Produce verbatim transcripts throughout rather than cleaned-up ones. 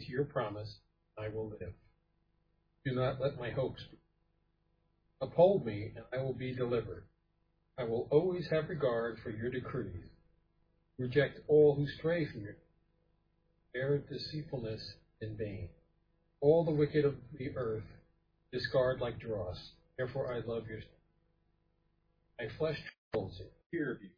to your promise, I will live. Do not let my hopes be. Uphold me, and I will be delivered. I will always have regard for your decrees. Reject all who stray from you. Bear deceitfulness in vain. All the wicked of the earth discard like dross. Therefore I love your. My flesh trembles in fear of you.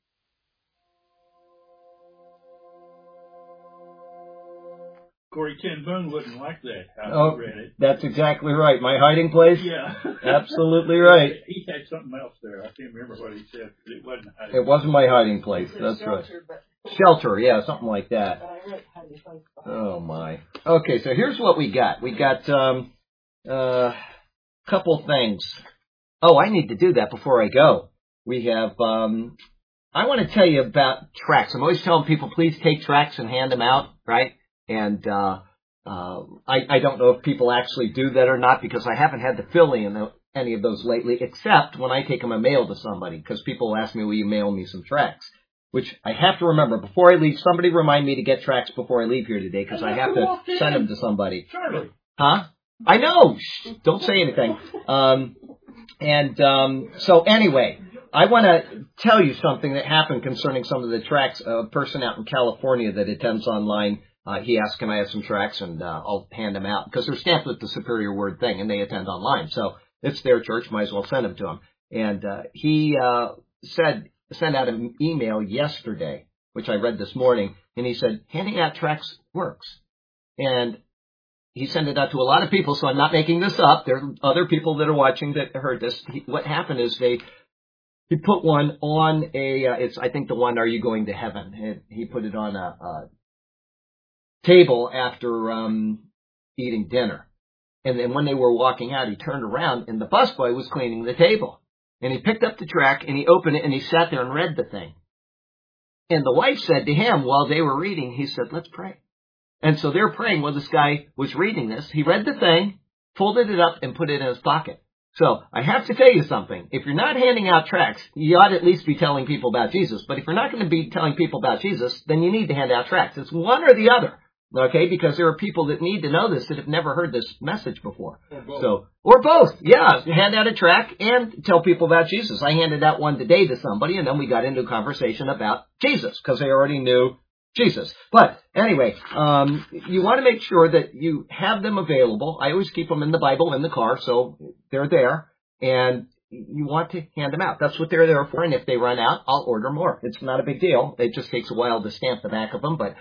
Corey Ten Boom wouldn't like that. I Oh, read it. That's exactly right. My hiding place? Yeah. Absolutely right. He had something else there. I can't remember what he said, but it wasn't hiding. It wasn't my hiding place. That's Shelter, right. but, Shelter, yeah, something like that. but I wrote hiding place. Oh, my. Okay, so here's what we got. We got um, uh, a couple things. Oh, I need to do that before I go. We have, um, I want to tell you about tracts. I'm always telling people, please take tracts and hand them out, right? And uh, uh, I, I don't know if people actually do that or not because I haven't had to fill in any of those lately, except when I take them a mail to somebody because people ask me, will you mail me some tracts? Which I have to remember. Before I leave, somebody remind me to get tracts before I leave here today because I have to send them to somebody. Charlie. Huh? I know. Shh, don't say anything. Um, and um, so anyway, I want to tell you something that happened concerning some of the tracts. A person out in California that attends online, uh, he asked, can I have some tracts? And uh, I'll hand them out because they're stamped with the Superior Word thing and they attend online. So it's their church. Might as well send them to them. And uh, he uh, said, sent out an email yesterday, which I read this morning, and he said, handing out tracts works. And he sent it out to a lot of people, so I'm not making this up. There are other people that are watching that heard this. He, what happened is they, he put one on a, uh, it's, I think the one, Are You Going to Heaven? It, he put it on a, a table after um, eating dinner. And then when they were walking out, he turned around, and the busboy was cleaning the table. And he picked up the tract, and he opened it, and he sat there and read the thing. And the wife said to him, while they were reading, he said, let's pray. And so they're praying while this guy was reading this. He read the thing, folded it up, and put it in his pocket. So I have to tell you something. If you're not handing out tracts, you ought to at least be telling people about Jesus. But if you're not going to be telling people about Jesus, then you need to hand out tracts. It's one or the other. Okay, because there are people that need to know this that have never heard this message before. Or both. So, or both, yeah. Hand out a tract and tell people about Jesus. I handed out one today to somebody, and then we got into a conversation about Jesus because they already knew Jesus. But anyway, um, you want to make sure that you have them available. I always keep them in the Bible in the car, so they're there, and you want to hand them out. That's what they're there for. And if they run out, I'll order more. It's not a big deal. It just takes a while to stamp the back of them, but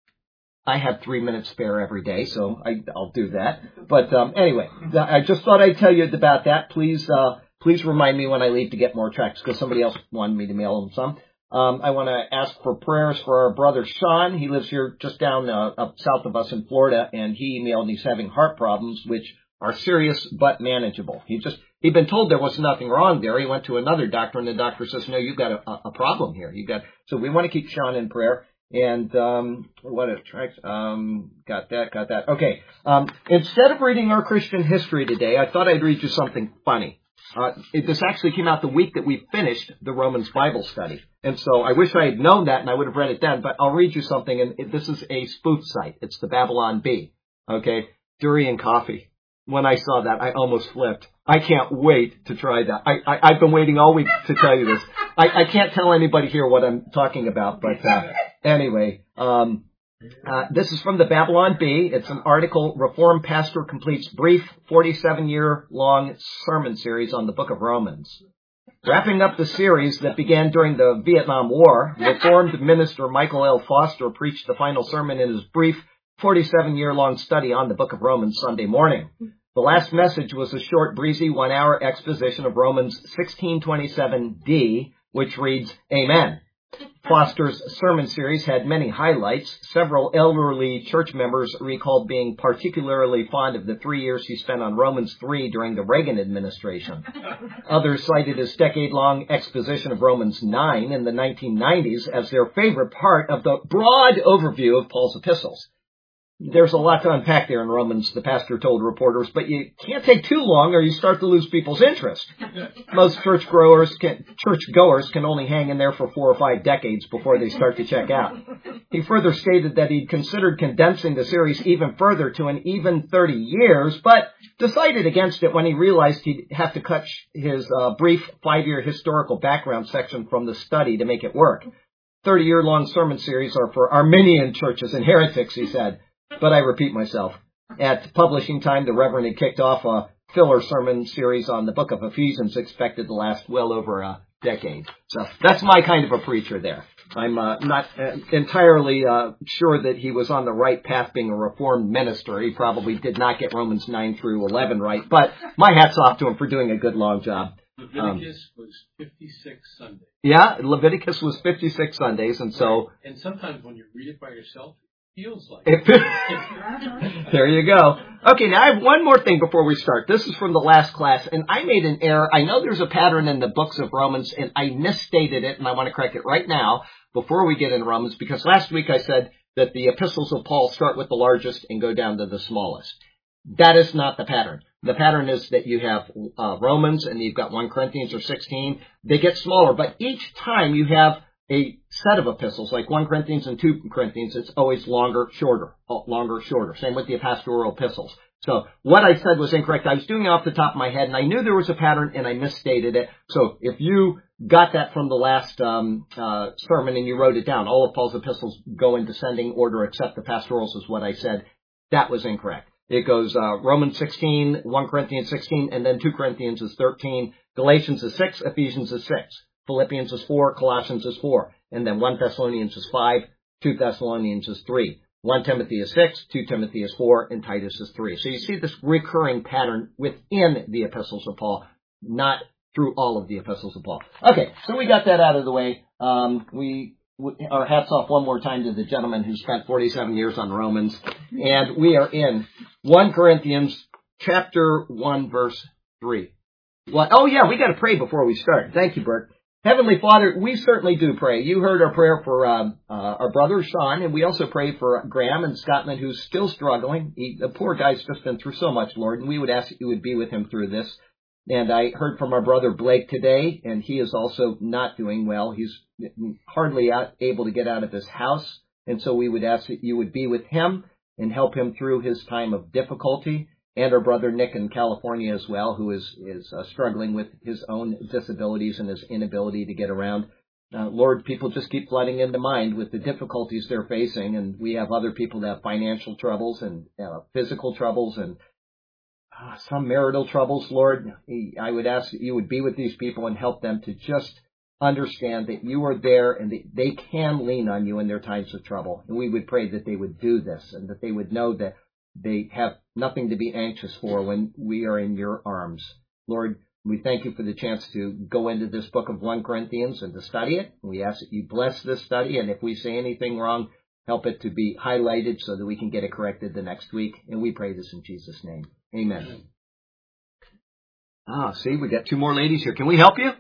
I have three minutes spare every day, so I, I'll do that. But um, anyway, I just thought I'd tell you about that. Please, uh, please remind me when I leave to get more tracts because somebody else wanted me to mail them some. Um, I want to ask for prayers for our brother Sean. He lives here just down uh, up south of us in Florida, and he emailed he's having heart problems, which are serious but manageable. He just he'd been told there was nothing wrong there. He went to another doctor, and the doctor says, "No, you've got a, a problem here. You got." So we want to keep Sean in prayer. And um, what a tracks. Um, got that, got that. Okay. Um, instead of reading our Christian history today, I thought I'd read you something funny. Uh, it, this actually came out the week that we finished the Romans Bible study. And so I wish I had known that and I would have read it then, but I'll read you something. And it, this is a spoof site. It's the Babylon Bee. Okay. Durian coffee. When I saw that, I almost flipped. I can't wait to try that. I, I, I've been waiting all week to tell you this. I, I can't tell anybody here what I'm talking about, but uh, anyway, um, uh, this is from the Babylon Bee. It's an article, Reformed Pastor Completes Brief forty-seven-year-long Sermon Series on the Book of Romans. Wrapping up the series that began during the Vietnam War, Reformed minister Michael L. Foster preached the final sermon in his brief forty-seven-year-long study on the Book of Romans Sunday morning. The last message was a short, breezy one-hour exposition of Romans sixteen twenty-seven D, which reads, Amen. Foster's sermon series had many highlights. Several elderly church members recalled being particularly fond of the three years he spent on Romans three during the Reagan administration. Others cited his decade-long exposition of Romans nine in the nineteen nineties as their favorite part of the broad overview of Paul's epistles. there's a lot to unpack there in Romans, the pastor told reporters, but you can't take too long or you start to lose people's interest. Most church growers can, church goers can only hang in there for four or five decades before they start to check out. He further stated that he'd considered condensing the series even further to an even thirty years, but decided against it when he realized he'd have to cut his uh, brief five-year historical background section from the study to make it work. thirty-year-long sermon series are for Arminian churches and heretics, he said. But I repeat myself. At publishing time, the Reverend had kicked off a filler sermon series on the book of Ephesians expected to last well over a decade. So that's my kind of a preacher there. I'm uh, not uh, entirely uh, sure that he was on the right path being a Reformed minister. He probably did not get Romans nine through eleven right. But my hat's off to him for doing a good long job. Leviticus um, was fifty-six Sundays. Yeah, Leviticus was fifty-six Sundays, and so... And sometimes when you read it by yourself, feels like it. There you go. Okay, now I have one more thing before we start. This is from the last class, and I made an error. I know there's a pattern in the books of Romans, and I misstated it, and I want to correct it right now before we get into Romans, because last week I said that the epistles of Paul start with the largest and go down to the smallest. That is not the pattern. The pattern is that you have uh, Romans, and you've got First Corinthians or sixteen. They get smaller, but each time you have a set of epistles, like First Corinthians and Second Corinthians, it's always longer, shorter, longer, shorter. Same with the pastoral epistles. So what I said was incorrect. I was doing it off the top of my head, and I knew there was a pattern, and I misstated it. So if you got that from the last um, uh, sermon and you wrote it down, all of Paul's epistles go in descending order except the pastorals is what I said. That was incorrect. It goes uh, Romans sixteen, First Corinthians sixteen, and then Second Corinthians is thirteen, Galatians is six, Ephesians is six. Philippians is four, Colossians is four, and then First Thessalonians is five, Second Thessalonians is three, First Timothy is six, Second Timothy is four, and Titus is three. So you see this recurring pattern within the epistles of Paul, not through all of the epistles of Paul. Okay, so we got that out of the way. Um, we, we our hats off one more time to the gentleman who spent forty-seven years on Romans, and we are in First Corinthians chapter one, verse three. What? Oh yeah, we got to pray before we start. Thank you, Bert. Heavenly Father, we certainly do pray. You heard our prayer for uh, uh, our brother Sean, and we also pray for Graham in Scotland, who's still struggling. He, the poor guy's just been through so much, Lord, and we would ask that you would be with him through this. And I heard from our brother Blake today, and he is also not doing well. He's hardly out, able to get out of his house, and so we would ask that you would be with him and help him through his time of difficulty. And our brother Nick in California as well, who is is uh, struggling with his own disabilities and his inability to get around. Uh, Lord, people just keep flooding into mind with the difficulties they're facing, and we have other people that have financial troubles and uh, physical troubles and uh, some marital troubles. Lord, I would ask that you would be with these people and help them to just understand that you are there and that they can lean on you in their times of trouble. And we would pray that they would do this and that they would know that they have nothing to be anxious for when we are in your arms. Lord, we thank you for the chance to go into this book of First Corinthians and to study it. We ask that you bless this study, and if we say anything wrong, help it to be highlighted so that we can get it corrected the next week. And we pray this in Jesus' name. Amen. Ah, see, we got two more ladies here. Can we help you?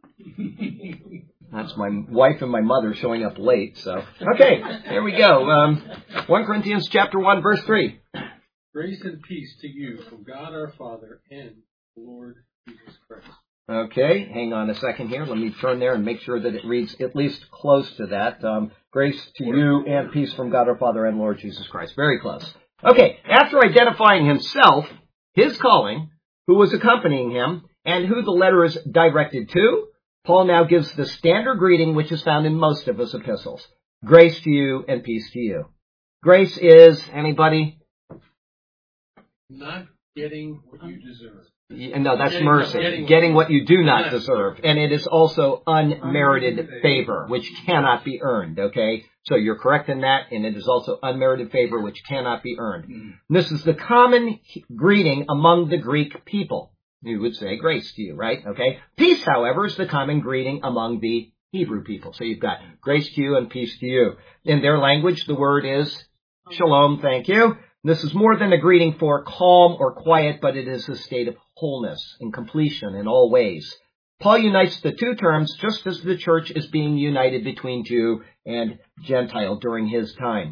That's my wife and my mother showing up late. So, okay, here we go. Um, First Corinthians chapter one, verse three. Grace and peace to you from God our Father and the Lord Jesus Christ. Okay, hang on a second here. Let me turn there and make sure that it reads at least close to that. Um, grace to you and peace from God our Father and Lord Jesus Christ. Very close. Okay, after identifying himself, his calling, who was accompanying him, and who the letter is directed to, Paul now gives the standard greeting which is found in most of his epistles. Grace to you and peace to you. Grace is, anybody? Not getting what you deserve. No, that's getting, mercy. Getting, getting what you do not deserve. And it is also unmerited favor, which cannot be earned, okay? So you're correct in that, and it is also unmerited favor, which cannot be earned. Mm-hmm. This is the common greeting among the Greek people. You would say grace to you, right? Okay. Peace, however, is the common greeting among the Hebrew people. So you've got grace to you and peace to you. In their language, the word is shalom, thank you. This is more than a greeting for calm or quiet, but it is a state of wholeness and completion in all ways. Paul unites the two terms just as the church is being united between Jew and Gentile during his time.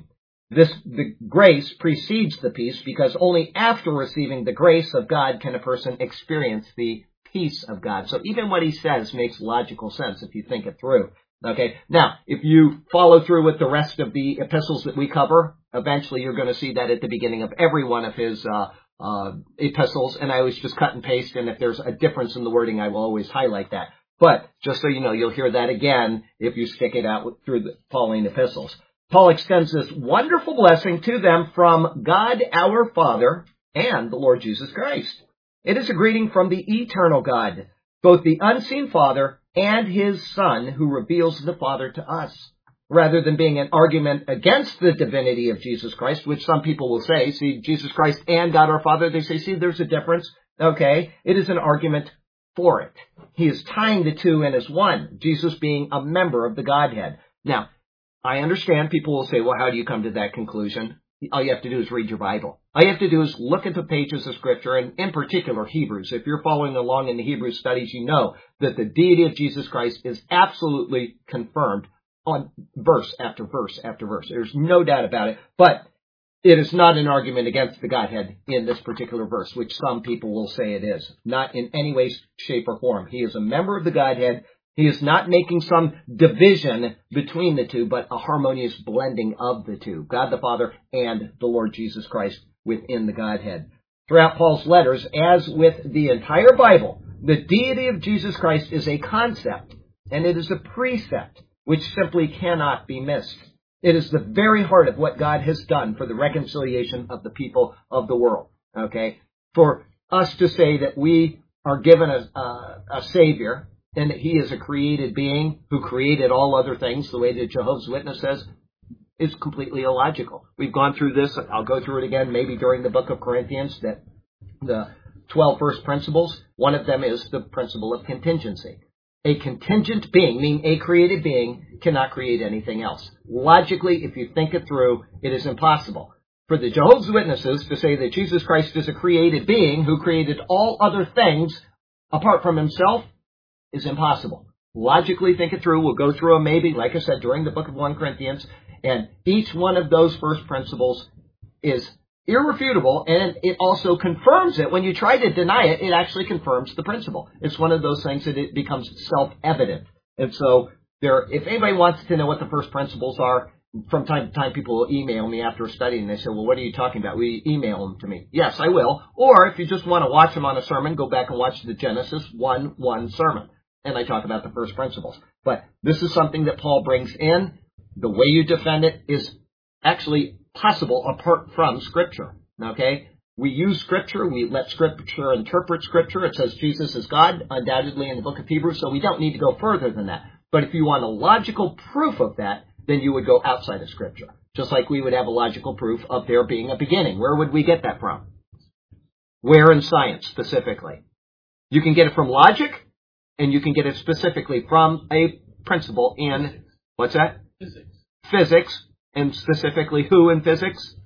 This, the grace precedes the peace, because only after receiving the grace of God can a person experience the peace of God. So even what he says makes logical sense if you think it through. Okay. Now, if you follow through with the rest of the epistles that we cover, eventually you're going to see that at the beginning of every one of his uh, uh, epistles, and I always just cut and paste, and if there's a difference in the wording, I will always highlight that. But just so you know, you'll hear that again if you stick it out through the following epistles. Paul extends this wonderful blessing to them from God our Father and the Lord Jesus Christ. It is a greeting from the eternal God, both the unseen Father and his Son, who reveals the Father to us. Rather than being an argument against the divinity of Jesus Christ, which some people will say, see, Jesus Christ and God our Father, they say, see, there's a difference. Okay, it is an argument for it. He is tying the two in as one, Jesus being a member of the Godhead. Now, I understand people will say, well, how do you come to that conclusion? All you have to do is read your Bible. All you have to do is look at the pages of Scripture, and in particular Hebrews. If you're following along in the Hebrew studies, you know that the deity of Jesus Christ is absolutely confirmed on verse after verse after verse. There's no doubt about it. But it is not an argument against the Godhead in this particular verse, which some people will say it is. Not in any way, shape, or form. He is a member of the Godhead. He is not making some division between the two, but a harmonious blending of the two, God the Father and the Lord Jesus Christ within the Godhead. Throughout Paul's letters, as with the entire Bible, the deity of Jesus Christ is a concept, and it is a precept, which simply cannot be missed. It is the very heart of what God has done for the reconciliation of the people of the world. Okay? For us to say that we are given a, a, a Savior, and that he is a created being who created all other things, the way that Jehovah's Witness says, is completely illogical. We've gone through this. I'll go through it again, maybe during the book of Corinthians, that the twelve first principles, one of them is the principle of contingency. A contingent being, meaning a created being, cannot create anything else. Logically, if you think it through, it is impossible. For the Jehovah's Witnesses to say that Jesus Christ is a created being who created all other things apart from himself is impossible. Logically think it through. We'll go through them maybe, like I said, during the book of First Corinthians. And each one of those first principles is irrefutable, and it also confirms it. When you try to deny it, it actually confirms the principle. It's one of those things that it becomes self-evident. And so there, if anybody wants to know what the first principles are, from time to time people will email me after studying and they say, well, what are you talking about? Will you email them to me? Yes, I will. Or if you just want to watch them on a sermon, go back and watch the Genesis one one sermon. And I talk about the first principles. But this is something that Paul brings in. The way you defend it is actually possible apart from Scripture. Okay? We use Scripture. We let Scripture interpret Scripture. It says Jesus is God, undoubtedly in the book of Hebrews, so we don't need to go further than that. But if you want a logical proof of that, then you would go outside of Scripture. Just like we would have a logical proof of there being a beginning. Where would we get that from? Where in science, specifically? You can get it from logic, and you can get it specifically from a principle in, what's that? Physics. Physics, and specifically who in physics?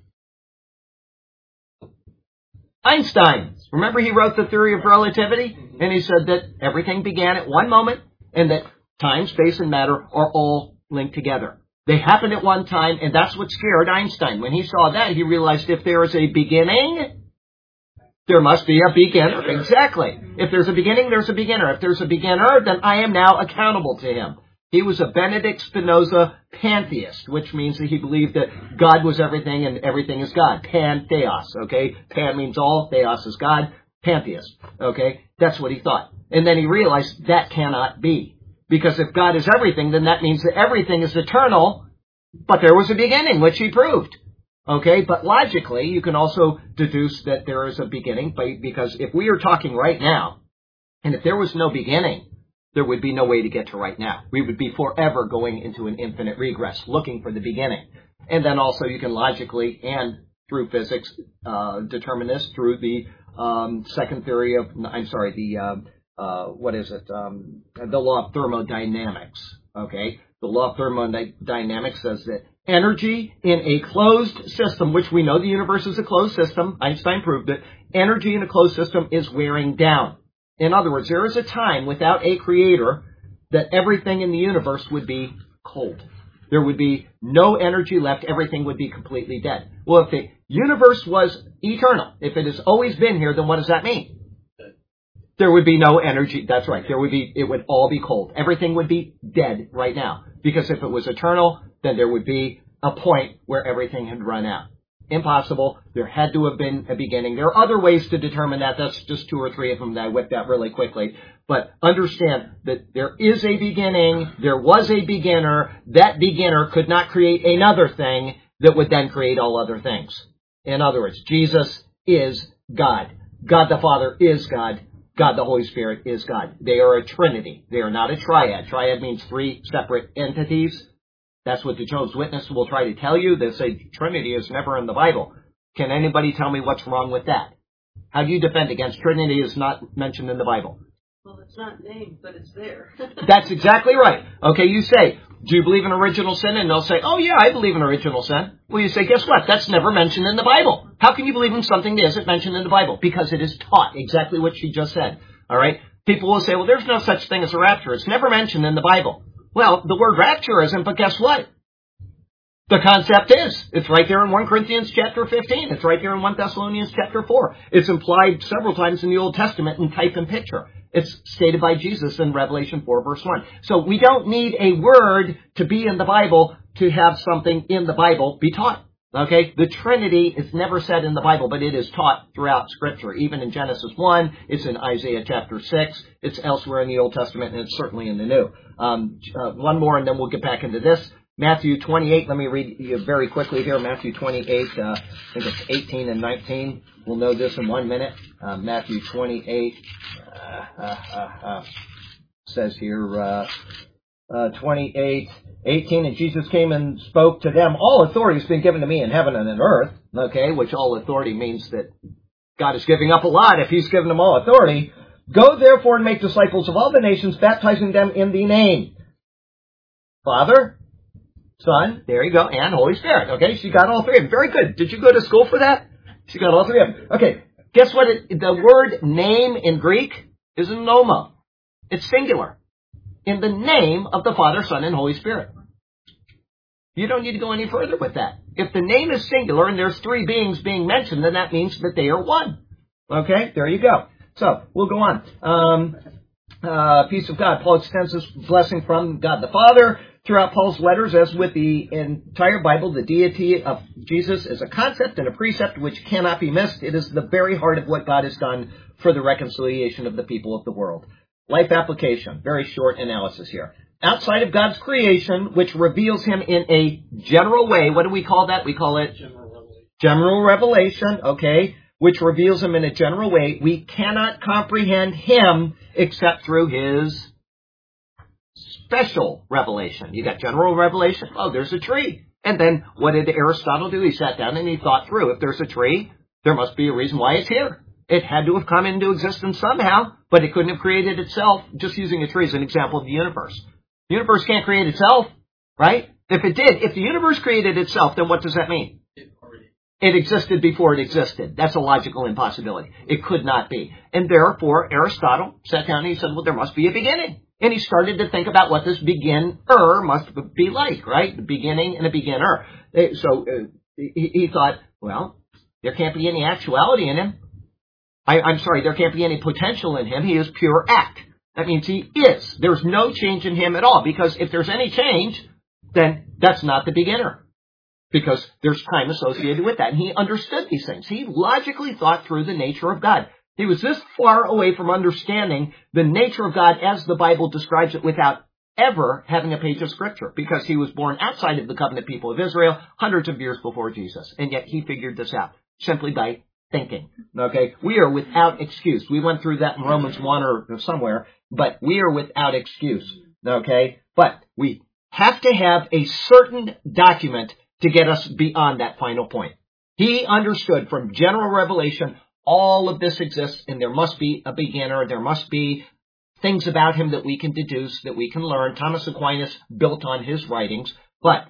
Einstein. Remember he wrote the theory of relativity? And he said that everything began at one moment, and that time, space, and matter are all linked together. They happened at one time, and that's what scared Einstein. When he saw that, he realized if there is a beginning, there must be a beginner. Exactly. If there's a beginning, there's a beginner. If there's a beginner, then I am now accountable to him. He was a Benedict Spinoza pantheist, which means that he believed that God was everything and everything is God. Pantheos, okay? Pan means all, theos is God, pantheist, okay? That's what he thought. And then he realized that cannot be. Because if God is everything, then that means that everything is eternal, but there was a beginning, which he proved. Okay, but logically, you can also deduce that there is a beginning, because if we are talking right now, and if there was no beginning, there would be no way to get to right now. We would be forever going into an infinite regress, looking for the beginning. And then also you can logically, and through physics, uh, determine this through the um, second theory of, I'm sorry, the, uh, uh, what is it, um, the law of thermodynamics. Okay, the law of thermodynamics says that energy in a closed system, which we know the universe is a closed system, Einstein proved it, energy in a closed system is wearing down. In other words, there is a time without a creator that everything in the universe would be cold. There would be no energy left. Everything would be completely dead. Well, if the universe was eternal, if it has always been here, then what does that mean? There would be no energy. That's right. There would be, it would all be cold. Everything would be dead right now. Because if it was eternal, then there would be a point where everything had run out. Impossible. There had to have been a beginning. There are other ways to determine that. That's just two or three of them that I whipped out really quickly. But understand that there is a beginning. There was a beginner. That beginner could not create another thing that would then create all other things. In other words, Jesus is God. God the Father is God. God the Holy Spirit is God. They are a trinity. They are not a triad. Triad means three separate entities. That's what the Jehovah's Witnesses will try to tell you. They say Trinity is never in the Bible. Can anybody tell me what's wrong with that? How do you defend against Trinity is not mentioned in the Bible? Well, it's not named, but it's there. That's exactly right. Okay, you say, do you believe in original sin? And they'll say, oh yeah, I believe in original sin. Well, you say, guess what? That's never mentioned in the Bible. How can you believe in something that isn't mentioned in the Bible? Because it is taught. Exactly what she just said. All right? People will say, well, there's no such thing as a rapture. It's never mentioned in the Bible. Well, the word rapture isn't, but guess what? The concept is. It's right there in First Corinthians chapter fifteen. It's right there in First Thessalonians chapter four. It's implied several times in the Old Testament in type and picture. It's stated by Jesus in Revelation four verse one. So we don't need a word to be in the Bible to have something in the Bible be taught. Okay? The Trinity is never said in the Bible, but it is taught throughout Scripture. Even in Genesis one, it's in Isaiah chapter six, it's elsewhere in the Old Testament, and it's certainly in the New. Um, uh, one more, and then we'll get back into this. Matthew twenty-eight, let me read you very quickly here. Matthew twenty-eight, uh, I think it's eighteen and nineteen. We'll know this in one minute. Uh, Matthew twenty-eight, uh, uh, uh, uh, says here, uh, uh, twenty-eight, eighteen, and Jesus came and spoke to them. All authority has been given to me in heaven and in earth, okay, which all authority means that God is giving up a lot if He's given them all authority. Go therefore and make disciples of all the nations, baptizing them in the name. Father, Son, there you go, and Holy Spirit. Okay, she got all three of them. Very good. Did you go to school for that? She got all three of them. Okay, guess what? It, the word name in Greek is nomo. It's singular. In the name of the Father, Son, and Holy Spirit. You don't need to go any further with that. If the name is singular and there's three beings being mentioned, then that means that they are one. Okay, there you go. So, we'll go on. Um, uh, peace of God. Paul extends this blessing from God the Father. Throughout Paul's letters, as with the entire Bible, the deity of Jesus is a concept and a precept which cannot be missed. It is the very heart of what God has done for the reconciliation of the people of the world. Life application, very short analysis here. Outside of God's creation, which reveals Him in a general way, what do we call that? We call it General revelation. General revelation, okay, which reveals Him in a general way. We cannot comprehend Him except through His special revelation. You got general revelation. Oh, there's a tree. And then what did Aristotle do? He sat down and he thought through. If there's a tree, there must be a reason why it's here. It had to have come into existence somehow, but it couldn't have created itself. Just using a tree as an example of the universe. The universe can't create itself, right? If it did, if the universe created itself, then what does that mean? It already It existed before it existed. That's a logical impossibility. It could not be. And therefore, Aristotle sat down and he said, well, there must be a beginning. And he started to think about what this beginner must be like, right? The beginning and a beginner. So uh, he, he thought, well, there can't be any actuality in him. I, I'm sorry, there can't be any potential in him. He is pure act. That means he is. There's no change in him at all. Because if there's any change, then that's not the beginner. Because there's time associated with that. And he understood these things. He logically thought through the nature of God. He was this far away from understanding the nature of God as the Bible describes it without ever having a page of Scripture, because he was born outside of the covenant people of Israel hundreds of years before Jesus. And yet he figured this out simply by thinking. Okay? We are without excuse. We went through that in Romans one or somewhere, but we are without excuse. Okay? But we have to have a certain document to get us beyond that final point. He understood from general revelation all of this exists, and there must be a beginner. There must be things about him that we can deduce, that we can learn. Thomas Aquinas built on his writings, but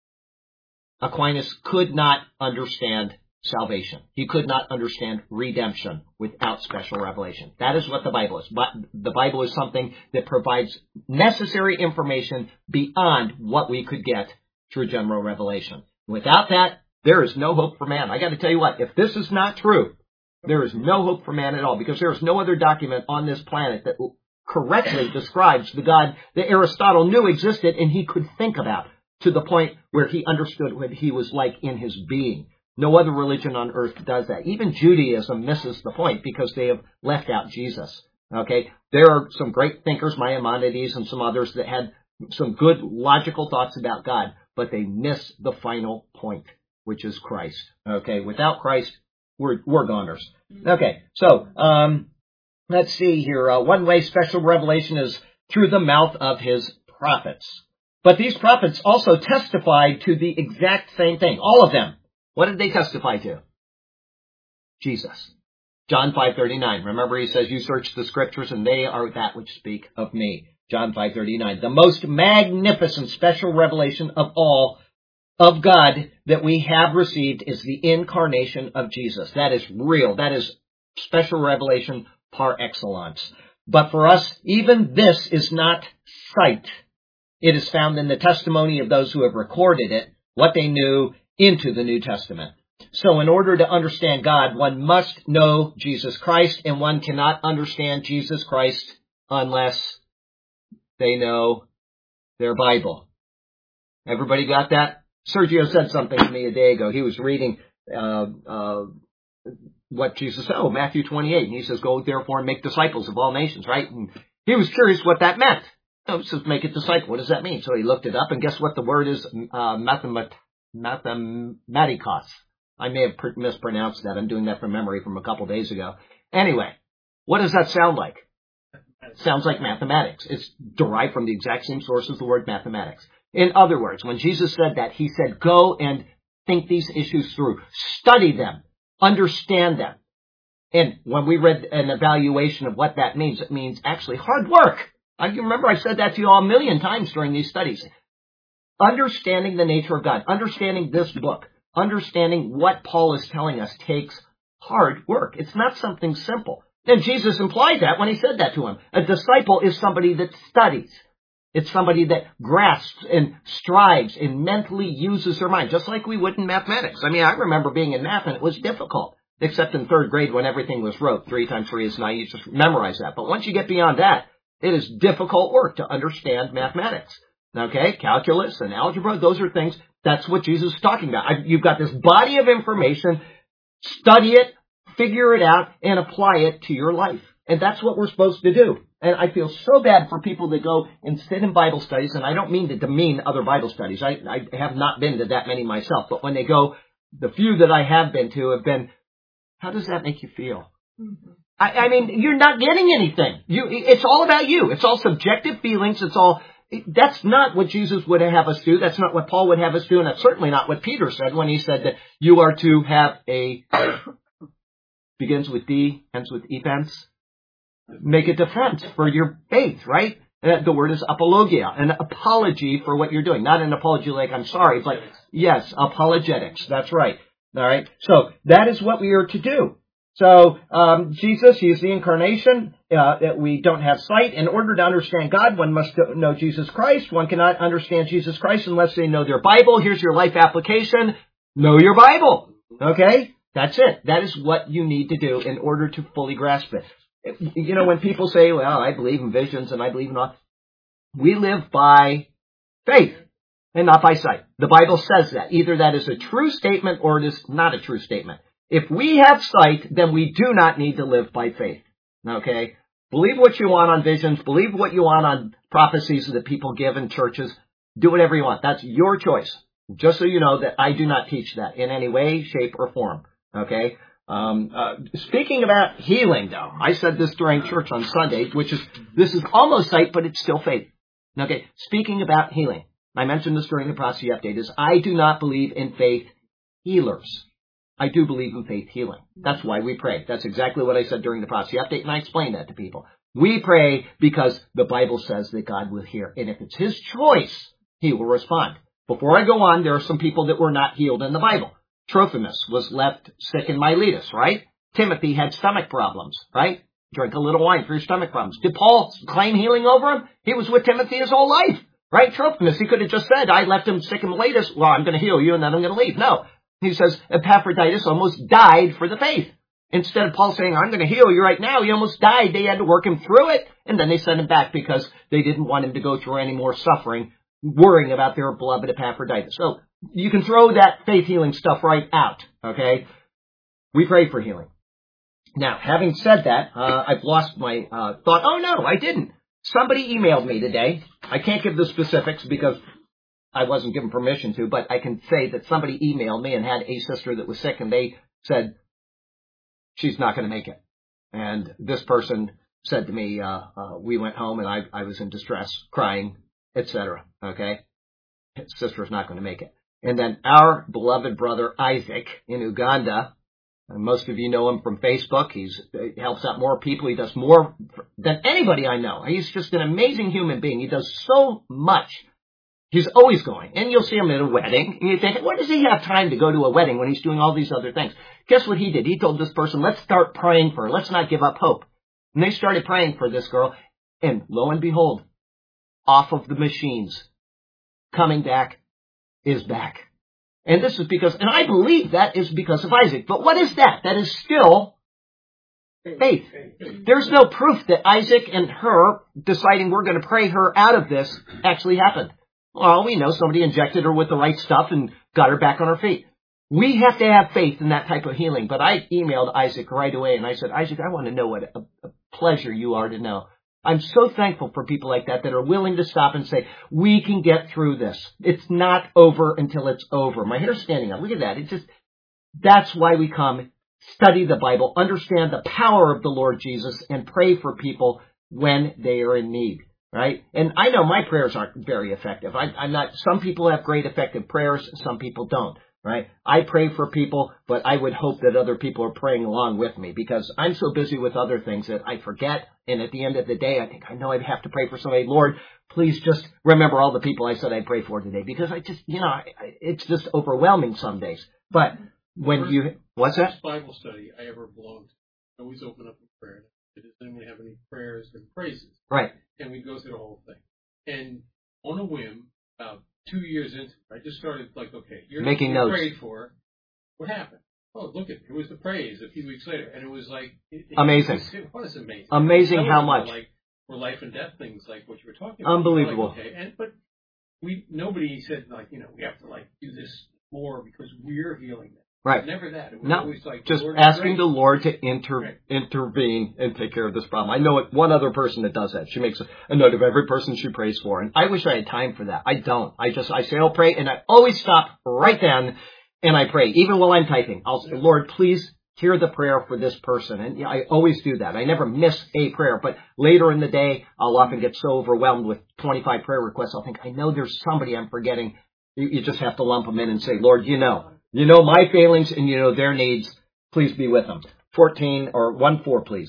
Aquinas could not understand salvation. He could not understand redemption without special revelation. That is what the Bible is. But the Bible is something that provides necessary information beyond what we could get through general revelation. Without that, there is no hope for man. I got to tell you what, if this is not true, there is no hope for man at all, because there is no other document on this planet that correctly describes the God that Aristotle knew existed and he could think about to the point where he understood what he was like in his being. No other religion on earth does that. Even Judaism misses the point because they have left out Jesus. Okay? There are some great thinkers, Maimonides and some others, that had some good logical thoughts about God, but they miss the final point, which is Christ. Okay? Without Christ, we're, we're goners. Okay. So, um, let's see here. Uh, one way special revelation is through the mouth of his prophets. But these prophets also testified to the exact same thing. All of them. What did they testify to? Jesus. John five thirty-nine. Remember, he says, you search the scriptures and they are that which speak of me. John five thirty-nine. The most magnificent special revelation of all of God that we have received is the incarnation of Jesus. That is real. That is special revelation par excellence. But for us, even this is not sight. It is found in the testimony of those who have recorded it, what they knew into the New Testament. So in order to understand God, one must know Jesus Christ, and one cannot understand Jesus Christ unless they know their Bible. Everybody got that? Sergio said something to me a day ago. He was reading uh, uh, what Jesus said. Oh, Matthew twenty-eight. And he says, go therefore and make disciples of all nations, right? And he was curious what that meant. Oh, it says make a disciple. What does that mean? So he looked it up, and guess what the word is? Uh, mathemat- mathematikos. I may have pr- mispronounced that. I'm doing that from memory from a couple days ago. Anyway, what does that sound like? It sounds like mathematics. It's derived from the exact same source as the word mathematics. In other words, when Jesus said that, he said, go and think these issues through. Study them. Understand them. And when we read an evaluation of what that means, it means actually hard work. I remember I said that to you all a million times during these studies. Understanding the nature of God, understanding this book, understanding what Paul is telling us takes hard work. It's not something simple. And Jesus implied that when he said that to him. A disciple is somebody that studies. It's somebody that grasps and strives and mentally uses their mind, just like we would in mathematics. I mean, I remember being in math and it was difficult, except in third grade when everything was rote. Three times three is nine. You just memorize that. But once you get beyond that, it is difficult work to understand mathematics. Okay? Calculus and algebra, those are things, that's what Jesus is talking about. I, you've got this body of information, study it, figure it out, and apply it to your life. And that's what we're supposed to do. And I feel so bad for people that go and sit in Bible studies, and I don't mean to demean other Bible studies. I, I have not been to that many myself. But when they go, the few that I have been to have been, how does that make you feel? Mm-hmm. I, I mean, you're not getting anything. You, it's all about you. It's all subjective feelings. It's all, that's not what Jesus would have us do. That's not what Paul would have us do. And that's certainly not what Peter said when he said that you are to have a, begins with D, ends with epens. Make a defense for your faith, right? Uh, the word is apologia, an apology for what you're doing. Not an apology like I'm sorry, but yes, apologetics. That's right. All right. So that is what we are to do. So um, Jesus, he is the incarnation. Uh, that we don't have sight. In order to understand God, one must know Jesus Christ. One cannot understand Jesus Christ unless they know their Bible. Here's your life application. Know your Bible. Okay? That's it. That is what you need to do in order to fully grasp it. You know, when people say, well, I believe in visions and I believe in all, we live by faith and not by sight. The Bible says that. Either that is a true statement or it is not a true statement. If we have sight, then we do not need to live by faith. Okay? Believe what you want on visions. Believe what you want on prophecies that people give in churches. Do whatever you want. That's your choice. Just so you know that I do not teach that in any way, shape, or form. Okay? Um, uh, speaking about healing, though, I said this during church on Sunday, which is, this is almost sight, but it's still faith. Okay, speaking about healing, I mentioned this during the prophecy update, is I do not believe in faith healers. I do believe in faith healing. That's why we pray. That's exactly what I said during the prophecy update, and I explained that to people. We pray because the Bible says that God will hear, and if it's his choice, he will respond. Before I go on, there are some people that were not healed in the Bible. Trophimus was left sick in Miletus, right? Timothy had stomach problems, right? Drink a little wine for your stomach problems. Did Paul claim healing over him? He was with Timothy his whole life. Right? Trophimus, he could have just said, I left him sick and Miletus. Well, I'm going to heal you and then I'm going to leave. No. He says, Epaphroditus almost died for the faith. Instead of Paul saying, I'm going to heal you right now, he almost died. They had to work him through it. And then they sent him back because they didn't want him to go through any more suffering, worrying about their beloved Epaphroditus. So you can throw that faith healing stuff right out. Okay? We pray for healing. Now, having said that, uh, I've lost my uh, thought. Oh, no, I didn't. Somebody emailed me today. I can't give the specifics because I wasn't given permission to, but I can say that somebody emailed me and had a sister that was sick, and they said, she's not going to make it. And this person said to me, uh, uh, we went home and I, I was in distress, crying, et cetera. Okay? His sister's not going to make it. And then our beloved brother Isaac in Uganda, and most of you know him from Facebook. He's, he helps out more people. He does more than anybody I know. He's just an amazing human being. He does so much. He's always going. And you'll see him at a wedding. And you think, why does he have time to go to a wedding when he's doing all these other things? Guess what he did? He told this person, let's start praying for her. Let's not give up hope. And they started praying for this girl. And lo and behold, off of the machines, coming back is back. And this is because, and I believe that is because of Isaac. But what is that? That is still faith. There's no proof that Isaac and her deciding we're going to pray her out of this actually happened. Well, we know somebody injected her with the right stuff and got her back on her feet. We have to have faith in that type of healing. But I emailed Isaac right away and I said, Isaac, I want to know what a, a pleasure you are to know. I'm so thankful for people like that that are willing to stop and say, we can get through this. It's not over until it's over. My hair's standing up. Look at that. It just, that's why we come, study the Bible, understand the power of the Lord Jesus, and pray for people when they are in need. Right? And I know my prayers aren't very effective. I, I'm not, some people have great effective prayers, some people don't. Right? I pray for people, but I would hope that other people are praying along with me because I'm so busy with other things that I forget. And at the end of the day, I think, I know I have to pray for somebody. Lord, please just remember all the people I said I'd pray for today because I just, you know, I, it's just overwhelming some days. But when First, you, what's that? First Bible study I ever belonged to, I always open up in prayer. Does anyone have any prayers and praises? Right. And we go through the whole thing. And on a whim, about two years into it, I just started like, okay, you're making you're notes. prayed for. What happened? Oh, look at it. It was the praise a few weeks later. And it was like... It, it amazing. Was, it was amazing. Amazing how much. Like, for life and death things like what you were talking about. Unbelievable. Like, okay. And, but we nobody said, like, you know, we have to, like, do this more because we're healing them. Right. Never that. It was no, always like just Lord asking grace. the Lord to inter- right. intervene and take care of this problem. I know it, one other person that does that. She makes a, a note of every person she prays for. And I wish I had time for that. I don't. I just, I say I'll pray and I always stop right then and I pray. Even while I'm typing, I'll say, Lord, please hear the prayer for this person. And yeah, I always do that. I never miss a prayer. But later in the day, I'll often get so overwhelmed with twenty-five prayer requests. I'll think, I know there's somebody I'm forgetting. You, you just have to lump them in and say, Lord, you know. You know my failings and you know their needs. Please be with them. fourteen or one four, please.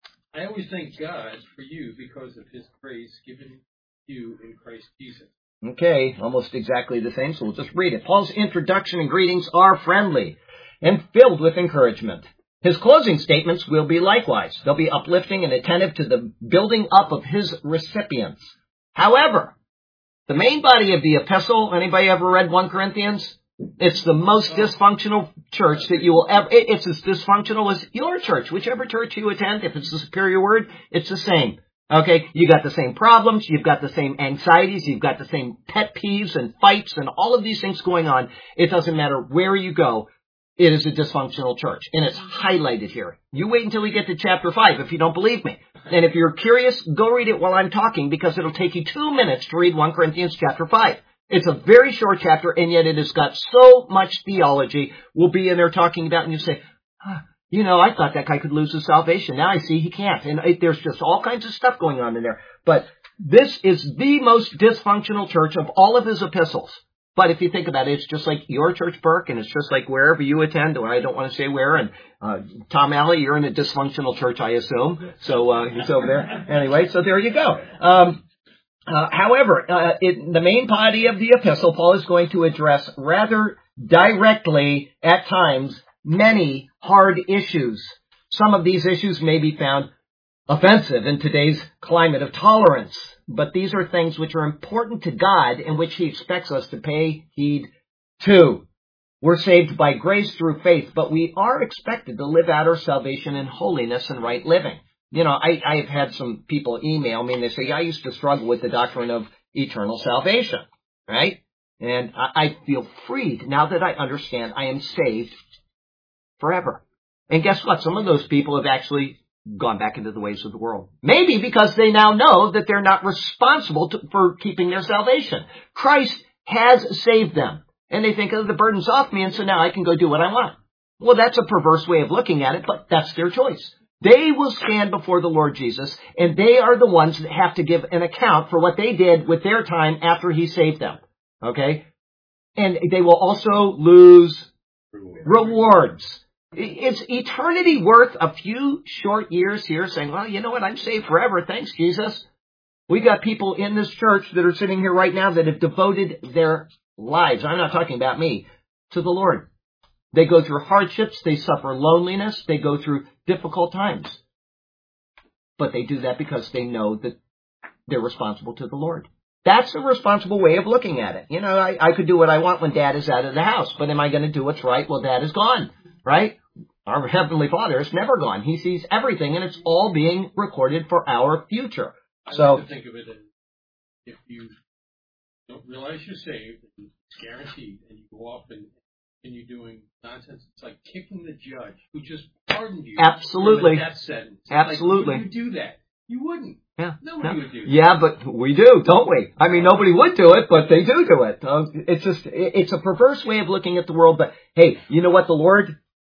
I always thank God for you because of his grace given you in Christ Jesus. Okay, almost exactly the same, so we'll just read it. Paul's introduction and greetings are friendly and filled with encouragement. His closing statements will be likewise. They'll be uplifting and attentive to the building up of his recipients. However, the main body of the epistle, anybody ever read First Corinthians? It's the most dysfunctional church that you will ever, it's as dysfunctional as your church, whichever church you attend. If it's the superior word, it's the same. Okay, you got the same problems, you've got the same anxieties, you've got the same pet peeves and fights and all of these things going on. It doesn't matter where you go, it is a dysfunctional church. And it's highlighted here. You wait until we get to chapter five if you don't believe me. And if you're curious, go read it while I'm talking because it'll take you two minutes to read First Corinthians chapter five. It's a very short chapter, and yet it has got so much theology. We'll be in there talking about, and you say, ah, you know, I thought that guy could lose his salvation. Now I see he can't. And it, there's just all kinds of stuff going on in there. But this is the most dysfunctional church of all of his epistles. But if you think about it, it's just like your church, Burke, and it's just like wherever you attend, or I don't want to say where. And uh, Tom Alley, you're in a dysfunctional church, I assume. So uh, he's over there. Anyway, so there you go. Um Uh, however, uh, in the main body of the epistle, Paul is going to address rather directly, at times, many hard issues. Some of these issues may be found offensive in today's climate of tolerance. But these are things which are important to God and which he expects us to pay heed to. We're saved by grace through faith, but we are expected to live out our salvation in holiness and right living. You know, I, I've had some people email me and they say, yeah, I used to struggle with the doctrine of eternal salvation, right? And I, I feel freed now that I understand I am saved forever. And guess what? Some of those people have actually gone back into the ways of the world. Maybe because they now know that they're not responsible to, for keeping their salvation. Christ has saved them. And they think, oh, the burden's off me, and so now I can go do what I want. Well, that's a perverse way of looking at it, but that's their choice. They will stand before the Lord Jesus, and they are the ones that have to give an account for what they did with their time after he saved them. Okay? And they will also lose rewards. It's eternity worth a few short years here saying, well, you know what, I'm saved forever, thanks, Jesus. We got people in this church that are sitting here right now that have devoted their lives, I'm not talking about me, to the Lord. They go through hardships, they suffer loneliness, they go through difficult times. But they do that because they know that they're responsible to the Lord. That's a responsible way of looking at it. You know, I, I could do what I want when Dad is out of the house, but am I going to do what's right? Well, Dad is gone, right? Our Heavenly Father is never gone. He sees everything, and it's all being recorded for our future. I So, like to think of it as if you don't realize you're saved, and it's guaranteed, and you go off and continue doing nonsense, it's like kicking the judge who just pardoned you. Absolutely. From a death sentence. It's Absolutely. Like, would you do that? You wouldn't. yeah. Nobody yeah. would do that. Yeah, but we do, don't we? I mean, nobody would do it, but they do do it. Uh, it's just, it's a perverse way of looking at the world, but hey, you know what? The Lord,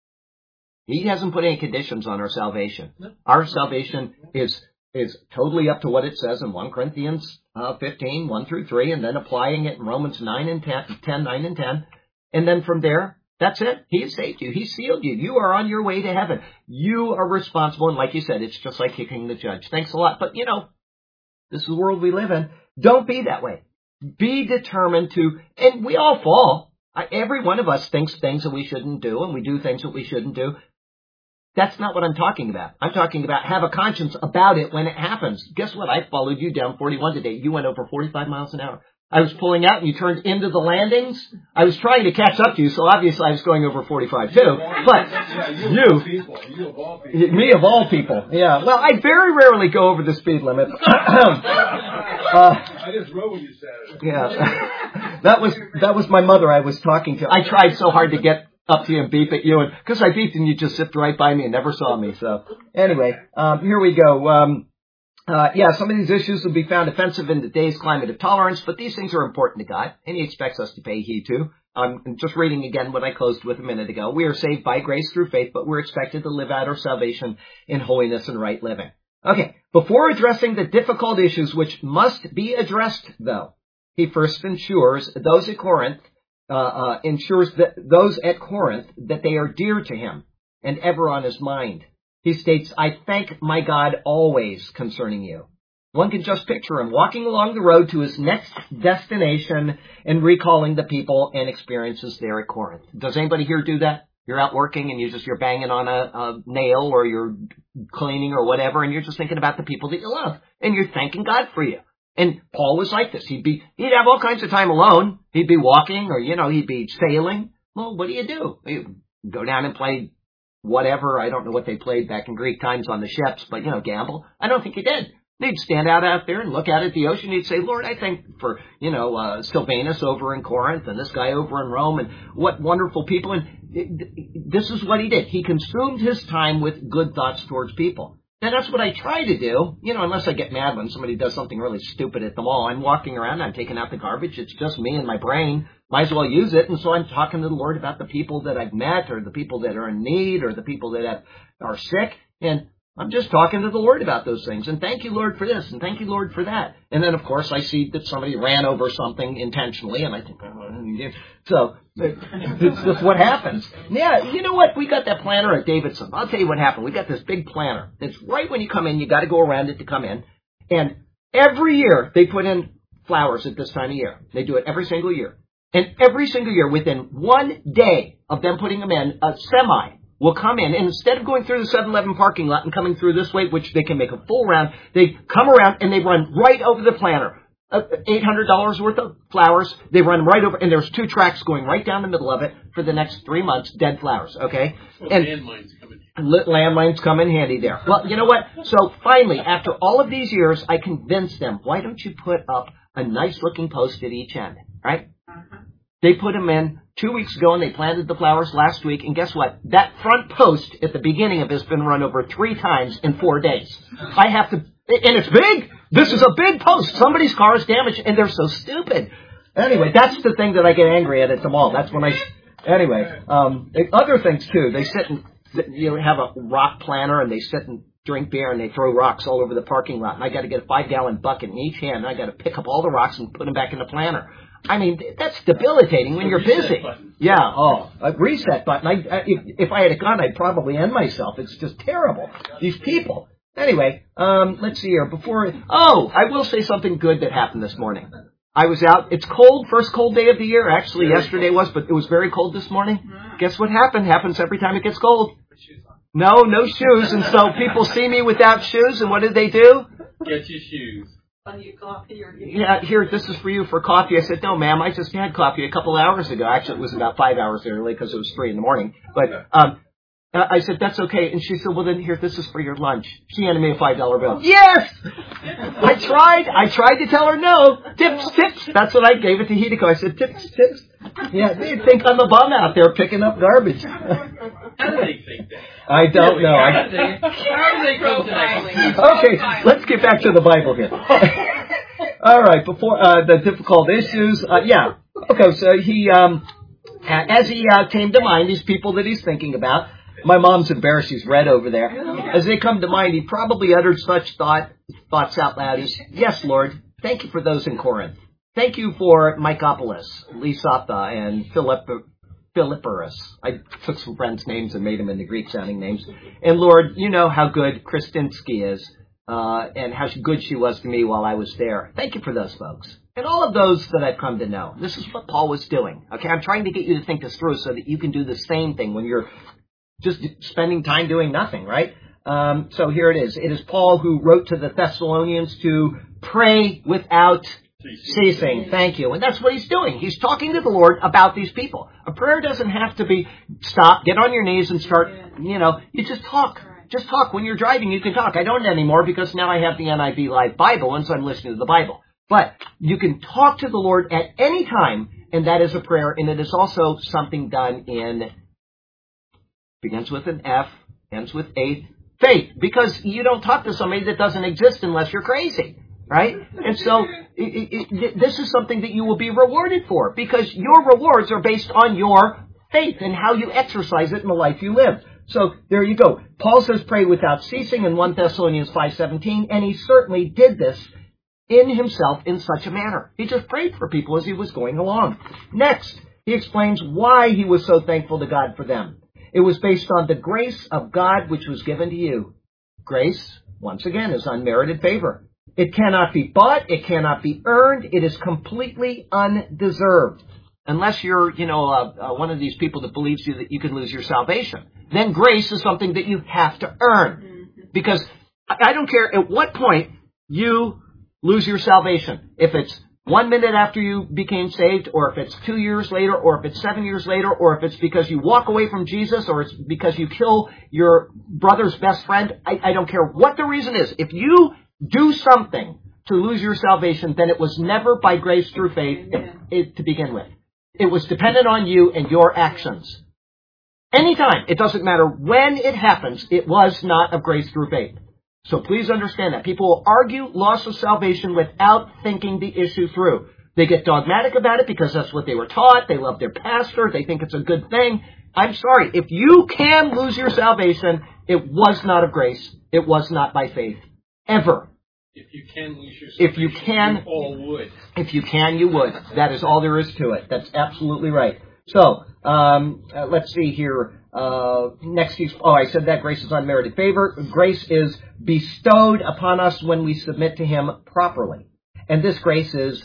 he hasn't put any conditions on our salvation. No. Our salvation is is totally up to what it says in First Corinthians uh, fifteen, one through three, and then applying it in Romans nine and ten, ten, nine and ten. And then from there, that's it. He has saved you. He sealed you. You are on your way to heaven. You are responsible. And like you said, it's just like kicking the judge. Thanks a lot. But, you know, this is the world we live in. Don't be that way. Be determined to, and we all fall. I, every one of us thinks things that we shouldn't do, and we do things that we shouldn't do. That's not what I'm talking about. I'm talking about have a conscience about it when it happens. Guess what? I followed you down forty-one today. You went over forty-five miles an hour. I was pulling out and you turned into the landings. I was trying to catch up to you, so obviously I was going over forty-five too. But you, me of all people, yeah. Well, I very rarely go over the speed limit. uh, I just wrote when you said it. Yeah, that was that was my mother I was talking to. I tried so hard to get up to you and beep at you, and because I beeped and you just zipped right by me and never saw me. So anyway, um, here we go. Um, Uh, yeah, some of these issues will be found offensive in today's climate of tolerance, but these things are important to God, and he expects us to pay heed to. I'm just reading again what I closed with a minute ago. We are saved by grace through faith, but we're expected to live out our salvation in holiness and right living. Okay, before addressing the difficult issues which must be addressed, though, he first ensures those at Corinth, uh, uh, ensures that those at Corinth that they are dear to him and ever on his mind. He states, I thank my God always concerning you. One can just picture him walking along the road to his next destination and recalling the people and experiences there at Corinth. Does anybody here do that? You're out working and you just, you're banging on a, a nail or you're cleaning or whatever, and you're just thinking about the people that you love, and you're thanking God for you. And Paul was like this. He'd be, he'd have all kinds of time alone. He'd be walking or, you know, he'd be sailing. Well, what do you do? You go down and play whatever, I don't know what they played back in Greek times on the ships, but, you know, gamble. I don't think he did. They'd stand out out there and look out at the ocean. He'd say, Lord, I thank for, you know, uh, Sylvanus over in Corinth and this guy over in Rome and what wonderful people. And this is what he did. He consumed his time with good thoughts towards people. And that's what I try to do, you know, unless I get mad when somebody does something really stupid at the mall. I'm walking around, I'm taking out the garbage. It's just me and my brain. Might as well use it. And so I'm talking to the Lord about the people that I've met or the people that are in need or the people that have, are sick. And I'm just talking to the Lord about those things. And thank you, Lord, for this. And thank you, Lord, for that. And then, of course, I see that somebody ran over something intentionally. And I think, oh, so it's just what happens. Yeah, you know what? We got that planter at Davidson. I'll tell you what happened. We got this big planter. It's right when you come in. You got to go around it to come in. And every year they put in flowers at this time of year. They do it every single year. And every single year, within one day of them putting them in, a semi will come in, and instead of going through the seven eleven parking lot and coming through this way, which they can make a full round, they come around and they run right over the planter. Uh, eight hundred dollars worth of flowers. They run right over, and there's two tracks going right down the middle of it for the next three months, dead flowers, okay? Oh, and landmines coming. Landmines come in handy there. Well, you know what? So finally, after all of these years, I convinced them, why don't you put up a nice-looking post at each end, right? Uh-huh. They put them in two weeks ago, and they planted the flowers last week, and guess what? That front post at the beginning of it has been run over three times in four days. I have to, and it's big. This is a big post. Somebody's car is damaged, and they're so stupid. Anyway, that's the thing that I get angry at at the mall. That's when I, anyway, um, other things too. They sit and, you know, have a rock planter, and they sit and drink beer, and they throw rocks all over the parking lot, and I got to get a five-gallon bucket in each hand, and I got to pick up all the rocks and put them back in the planter. I mean, that's debilitating when you're busy. Button. Yeah, oh, a reset button. I, I, if, if I had a gun, I'd probably end myself. It's just terrible. These people. Anyway, um, let's see here. Before, oh, I will say something good that happened this morning. I was out. It's cold, first cold day of the year. Actually, Very yesterday cold. was, but it was very cold this morning. Guess what happened? Happens every time it gets cold. No, no shoes. And so people see me without shoes, and what did they do? Get your shoes. On your coffee or your Yeah, here, this is for you for coffee. I said, no, ma'am, I just had coffee a couple hours ago. Actually, it was about five hours early because it was three in the morning. But um, I said, that's okay. And she said, well, then here, this is for your lunch. She handed me a five dollar bill. Yes! I tried. I tried to tell her no. Tips, tips. That's what I gave it to Hideko. I said, tips, tips. Yeah, they think I'm a bum out there picking up garbage. How do they think that? I don't know. I, How do they, how do they come to that? okay, let's get back to the Bible here. All right, before uh, the difficult issues, uh, yeah. Okay, so he, um, as he uh, came to mind, these people that he's thinking about, my mom's embarrassed, she's red over there. As they come to mind, he probably uttered such thought thoughts out loud as, yes, Lord, thank you for those in Corinth. Thank you for Mycopolis, Lysatha, and Philipp, Philipperus. I took some friends' names and made them into Greek-sounding names. And Lord, you know how good Kristinsky is, uh, and how good she was to me while I was there. Thank you for those folks. And all of those that I've come to know. This is what Paul was doing. Okay, I'm trying to get you to think this through so that you can do the same thing when you're just spending time doing nothing, right? Um, so here it is. It is Paul who wrote to the Thessalonians to pray without ceasing. Thank you. And that's what he's doing. He's talking to the Lord about these people. A prayer doesn't have to be stop, get on your knees and start, you know, you just talk. Just talk. When you're driving, you can talk. I don't anymore because now I have the N I V Live Bible, and so I'm listening to the Bible. But you can talk to the Lord at any time, and that is a prayer, and it is also something done in, begins with an F, ends with eighth, faith. Because you don't talk to somebody that doesn't exist unless you're crazy. Right? And so it, it, it, this is something that you will be rewarded for because your rewards are based on your faith and how you exercise it in the life you live. So there you go. Paul says pray without ceasing in First Thessalonians five seventeen, and he certainly did this in himself in such a manner. He just prayed for people as he was going along. Next, he explains why he was so thankful to God for them. It was based on the grace of God which was given to you. Grace, once again, is unmerited favor. It cannot be bought. It cannot be earned. It is completely undeserved. Unless you're, you know, uh, uh, one of these people that believes you that you can lose your salvation. Then grace is something that you have to earn. Because I, I don't care at what point you lose your salvation. If it's one minute after you became saved, or if it's two years later, or if it's seven years later, or if it's because you walk away from Jesus, or it's because you kill your brother's best friend. I, I don't care what the reason is. If you do something to lose your salvation, then it was never by grace through faith it, it, to begin with. It was dependent on you and your actions. Anytime, it doesn't matter when it happens, it was not of grace through faith. So please understand that. People will argue loss of salvation without thinking the issue through. They get dogmatic about it because that's what they were taught. They love their pastor. They think it's a good thing. I'm sorry. If you can lose your salvation, it was not of grace. It was not by faith. Ever. If you can lose your If you salvation, can, you all would. If you can, you would. That is all there is to it. That's absolutely right. So, um, uh, let's see here. Uh, next, he's, oh, I said that grace is unmerited favor. Grace is bestowed upon us when we submit to Him properly. And this grace is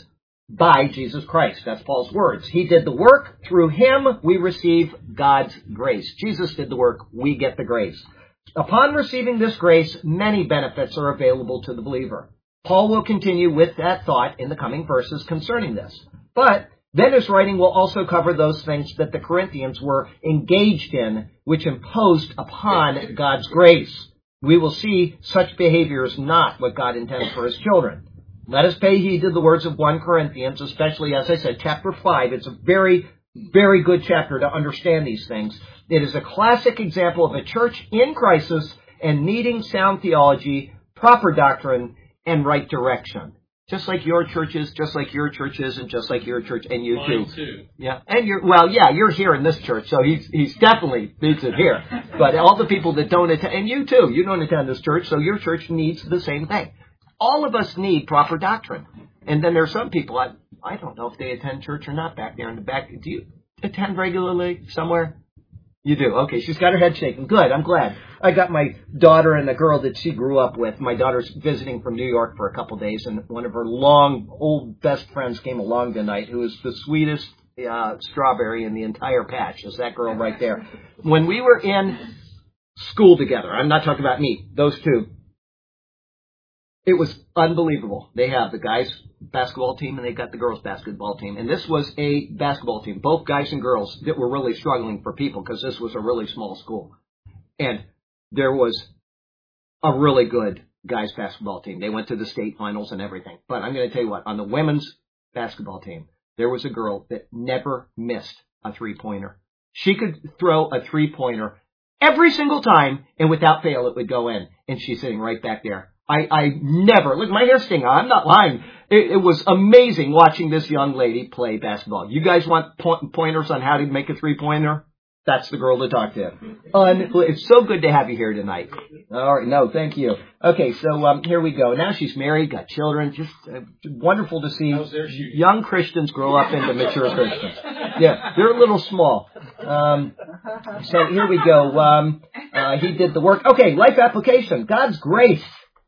by Jesus Christ. That's Paul's words. He did the work. Through him, we receive God's grace. Jesus did the work. We get the grace. Upon receiving this grace, many benefits are available to the believer. Paul will continue with that thought in the coming verses concerning this. But then his writing will also cover those things that the Corinthians were engaged in, which imposed upon God's grace. We will see such behavior is not what God intends for his children. Let us pay heed to the words of First Corinthians, especially, as I said, chapter five. It's a very, very good chapter to understand these things. It is a classic example of a church in crisis and needing sound theology, proper doctrine, and right direction. Just like your church is, just like your church is, and just like your church, and you Mine too. too. Yeah, and you're, well, yeah, you're here in this church, so he's, he's definitely needs it here. But all the people that don't attend, and you too, you don't attend this church, so your church needs the same thing. All of us need proper doctrine. And then there are some people, I, I don't know if they attend church or not back there in the back. Do you attend regularly somewhere? You do. Okay, she's got her head shaking. Good, I'm glad. I got my daughter and the girl that she grew up with. My daughter's visiting from New York for a couple of days, and one of her long, old best friends came along tonight, who is the sweetest uh, strawberry in the entire patch. Is that girl right there. When we were in school together, I'm not talking about me, those two, it was unbelievable. They have the guys' basketball team and they got the girls' basketball team. And this was a basketball team, both guys and girls, that were really struggling for people because this was a really small school. And there was a really good guys' basketball team. They went to the state finals and everything. But I'm going to tell you what, on the women's basketball team, there was a girl that never missed a three-pointer. She could throw a three-pointer every single time, and without fail, it would go in. And she's sitting right back there. I, I never, look, my hair's stinging. I'm not lying. It, it was amazing watching this young lady play basketball. You guys want po- pointers on how to make a three-pointer? That's the girl to talk to. Un- it's so good to have you here tonight. All right, no, thank you. Okay, so um, here we go. Now she's married, got children. Just uh, wonderful to see young Christians grow up into mature Christians. Yeah, they're a little small. Um, so here we go. Um, uh, he did the work. Okay, life application. God's grace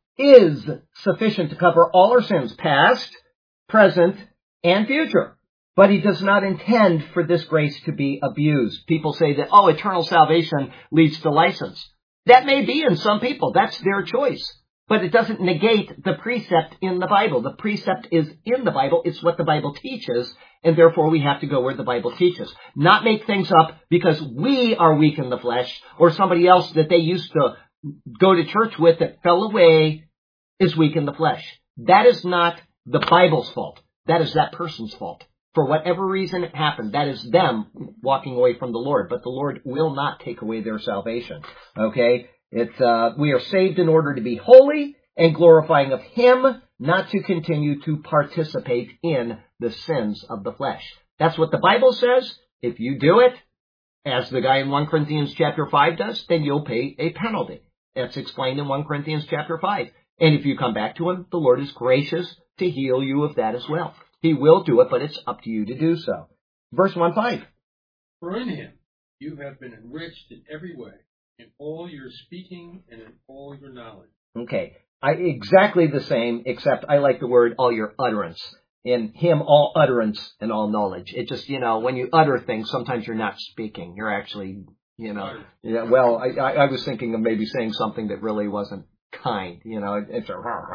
is sufficient to cover all our sins, past, present, and future. But he does not intend for this grace to be abused. People say that, oh, eternal salvation leads to license. That may be in some people. That's their choice. But it doesn't negate the precept in the Bible. The precept is in the Bible. It's what the Bible teaches, and therefore we have to go where the Bible teaches. Not make things up because we are weak in the flesh, or somebody else that they used to go to church with that fell away is weak in the flesh. That is not the Bible's fault. That is that person's fault. For whatever reason it happened, that is them walking away from the Lord. But the Lord will not take away their salvation. Okay? It's, uh, we are saved in order to be holy and glorifying of Him, not to continue to participate in the sins of the flesh. That's what the Bible says. If you do it, as the guy in First Corinthians chapter five does, then you'll pay a penalty. That's explained in First Corinthians chapter five. And if you come back to Him, the Lord is gracious to heal you of that as well. He will do it, but it's up to you to do so. Verse one five. For in Him you have been enriched in every way, in all your speaking and in all your knowledge. Okay, I, exactly the same, except I like the word all your utterance. In Him, all utterance and all knowledge. It just, you know, when you utter things, sometimes you're not speaking. You're actually, you know, yeah, well, I, I, I was thinking of maybe saying something that really wasn't kind, you know, it's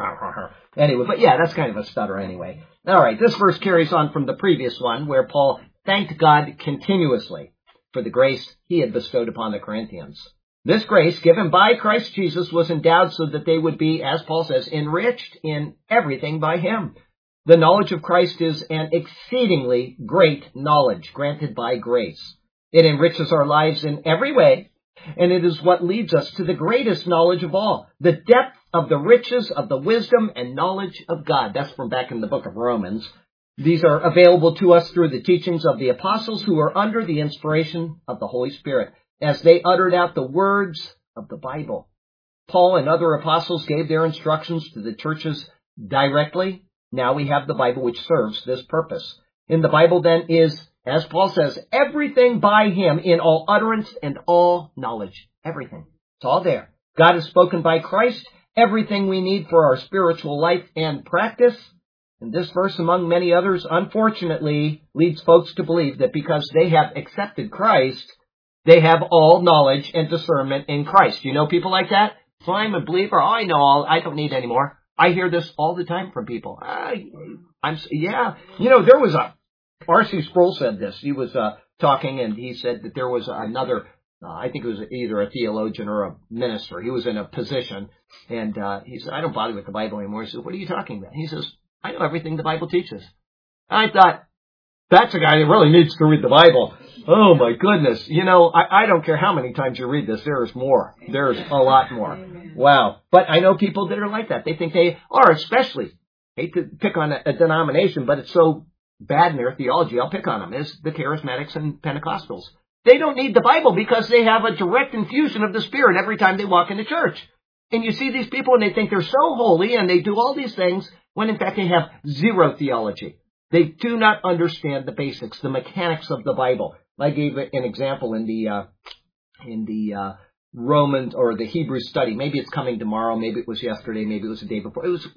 a anyway, but yeah, that's kind of a stutter anyway. All right, this verse carries on from the previous one where Paul thanked God continuously for the grace he had bestowed upon the Corinthians. This grace given by Christ Jesus was endowed so that they would be, as Paul says, enriched in everything by Him. The knowledge of Christ is an exceedingly great knowledge granted by grace. It enriches our lives in every way, and it is what leads us to the greatest knowledge of all, the depth of the riches of the wisdom and knowledge of God. That's from back in the book of Romans. These are available to us through the teachings of the apostles who are under the inspiration of the Holy Spirit, as they uttered out the words of the Bible. Paul and other apostles gave their instructions to the churches directly. Now we have the Bible which serves this purpose. In the Bible then is, as Paul says, everything by Him in all utterance and all knowledge. Everything. It's all there. God has spoken by Christ everything we need for our spiritual life and practice. And this verse, among many others, unfortunately leads folks to believe that because they have accepted Christ, they have all knowledge and discernment in Christ. You know people like that? So I'm a believer. Oh, I know all. I don't need any more. I hear this all the time from people. I, I'm, yeah. You know, there was a, R C Sproul said this. He was uh, talking and he said that there was another, uh, I think it was either a theologian or a minister. He was in a position and uh, he said, I don't bother with the Bible anymore. He said, what are you talking about? He says, I know everything the Bible teaches. I thought, that's a guy that really needs to read the Bible. Oh my goodness. You know, I, I don't care how many times you read this. There's more. There's a lot more. Wow. But I know people that are like that. They think they are, especially, hate to pick on a, a denomination, but it's so bad in their theology, I'll pick on them, is the Charismatics and Pentecostals. They don't need the Bible because they have a direct infusion of the Spirit every time they walk into church. And you see these people and they think they're so holy and they do all these things when in fact they have zero theology. They do not understand the basics, the mechanics of the Bible. I gave an example in the uh, in the uh, Romans or the Hebrew study. Maybe it's coming tomorrow. Maybe it was yesterday. Maybe it was the day before. It was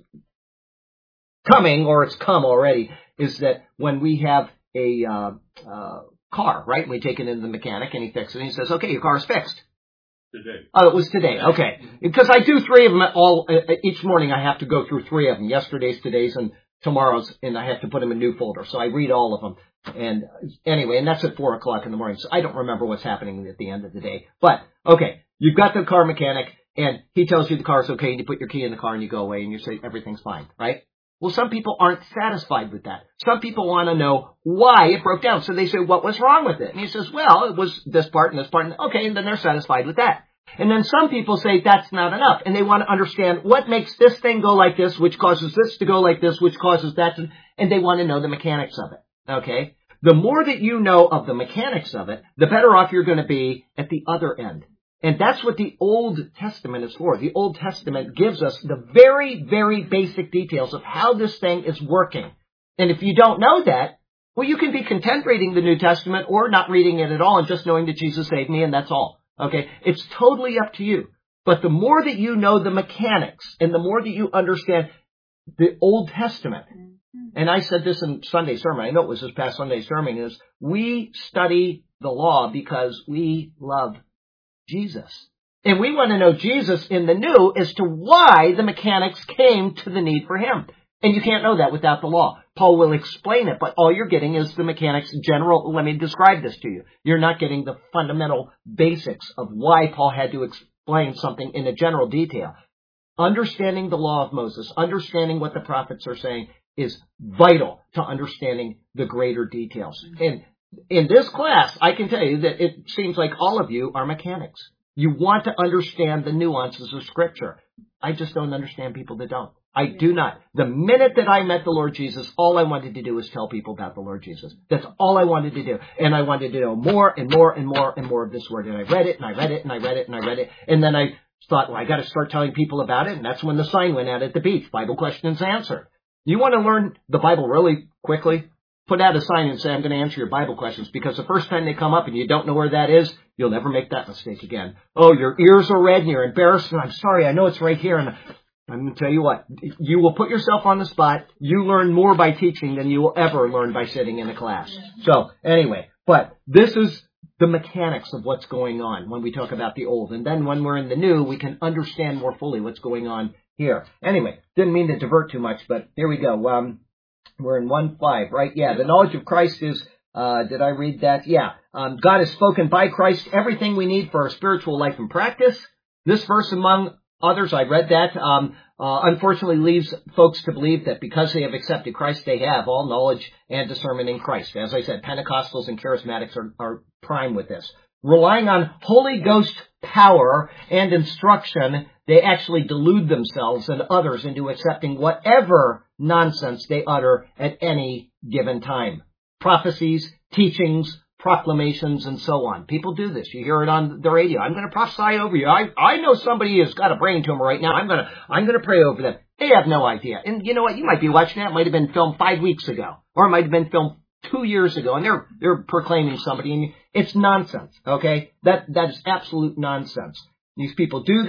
coming, or it's come already. Is that when we have a uh, uh, car, right? We take it into the mechanic and he fixes it. And he says, "Okay, your car is fixed." Today. Oh, it was today. Okay, because I do three of them all uh, each morning. I have to go through three of them: yesterday's, today's, and tomorrow's, and I have to put them in a new folder. So I read all of them. And anyway, and that's at four o'clock in the morning. So I don't remember what's happening at the end of the day. But, okay, you've got the car mechanic, and he tells you the car's okay, and you put your key in the car, and you go away, and you say everything's fine, right? Well, some people aren't satisfied with that. Some people want to know why it broke down. So they say, what was wrong with it? And he says, well, it was this part and this part. And okay, and then they're satisfied with that. And then some people say that's not enough, and they want to understand what makes this thing go like this, which causes this to go like this, which causes that to, and they want to know the mechanics of it, okay? The more that you know of the mechanics of it, the better off you're going to be at the other end. And that's what the Old Testament is for. The Old Testament gives us the very, very basic details of how this thing is working. And if you don't know that, well, you can be content reading the New Testament or not reading it at all and just knowing that Jesus saved me and that's all. Okay, it's totally up to you. But the more that you know the mechanics and the more that you understand the Old Testament, and I said this in Sunday sermon, I know it was this past Sunday sermon, is we study the law because we love Jesus. And we want to know Jesus in the new as to why the mechanics came to the need for him. And you can't know that without the law. Paul will explain it, but all you're getting is the mechanics general. Let me describe this to you. You're not getting the fundamental basics of why Paul had to explain something in a general detail. Understanding the law of Moses, understanding what the prophets are saying is vital to understanding the greater details. And in this class, I can tell you that it seems like all of you are mechanics. You want to understand the nuances of Scripture. I just don't understand people that don't. I do not. The minute that I met the Lord Jesus, all I wanted to do was tell people about the Lord Jesus. That's all I wanted to do. And I wanted to know more and more and more and more of this word. And I read it and I read it and I read it and I read it. And then I thought, well, I got to start telling people about it. And that's when the sign went out at the beach. Bible questions answered. You want to learn the Bible really quickly? Put out a sign and say, I'm going to answer your Bible questions. Because the first time they come up and you don't know where that is, you'll never make that mistake again. Oh, your ears are red and you're embarrassed. And I'm sorry, I know it's right here. And I'm going to tell you what, you will put yourself on the spot. You learn more by teaching than you will ever learn by sitting in a class. So anyway, but this is the mechanics of what's going on when we talk about the old. And then when we're in the new, we can understand more fully what's going on here. Anyway, didn't mean to divert too much, but here we go. Um, we're in one five, right? Yeah, the knowledge of Christ is, uh, did I read that? Yeah. Um, God has spoken by Christ everything we need for our spiritual life and practice. This verse, among others, I read that, um, uh, unfortunately leaves folks to believe that because they have accepted Christ, they have all knowledge and discernment in Christ. As I said, Pentecostals and Charismatics are, are prime with this. Relying on Holy Ghost power and instruction, they actually delude themselves and others into accepting whatever nonsense they utter at any given time. Prophecies, teachings, proclamations, and so on. People do this. You hear it on the radio. I'm going to prophesy over you. I I know somebody has got a brain tumor right now. I'm going to I'm going to pray over them. They have no idea. And you know what? You might be watching that. It might have been filmed five weeks ago, or it might have been filmed two years ago, and they're they're proclaiming somebody, and it's nonsense. Okay, that that is absolute nonsense. These people do that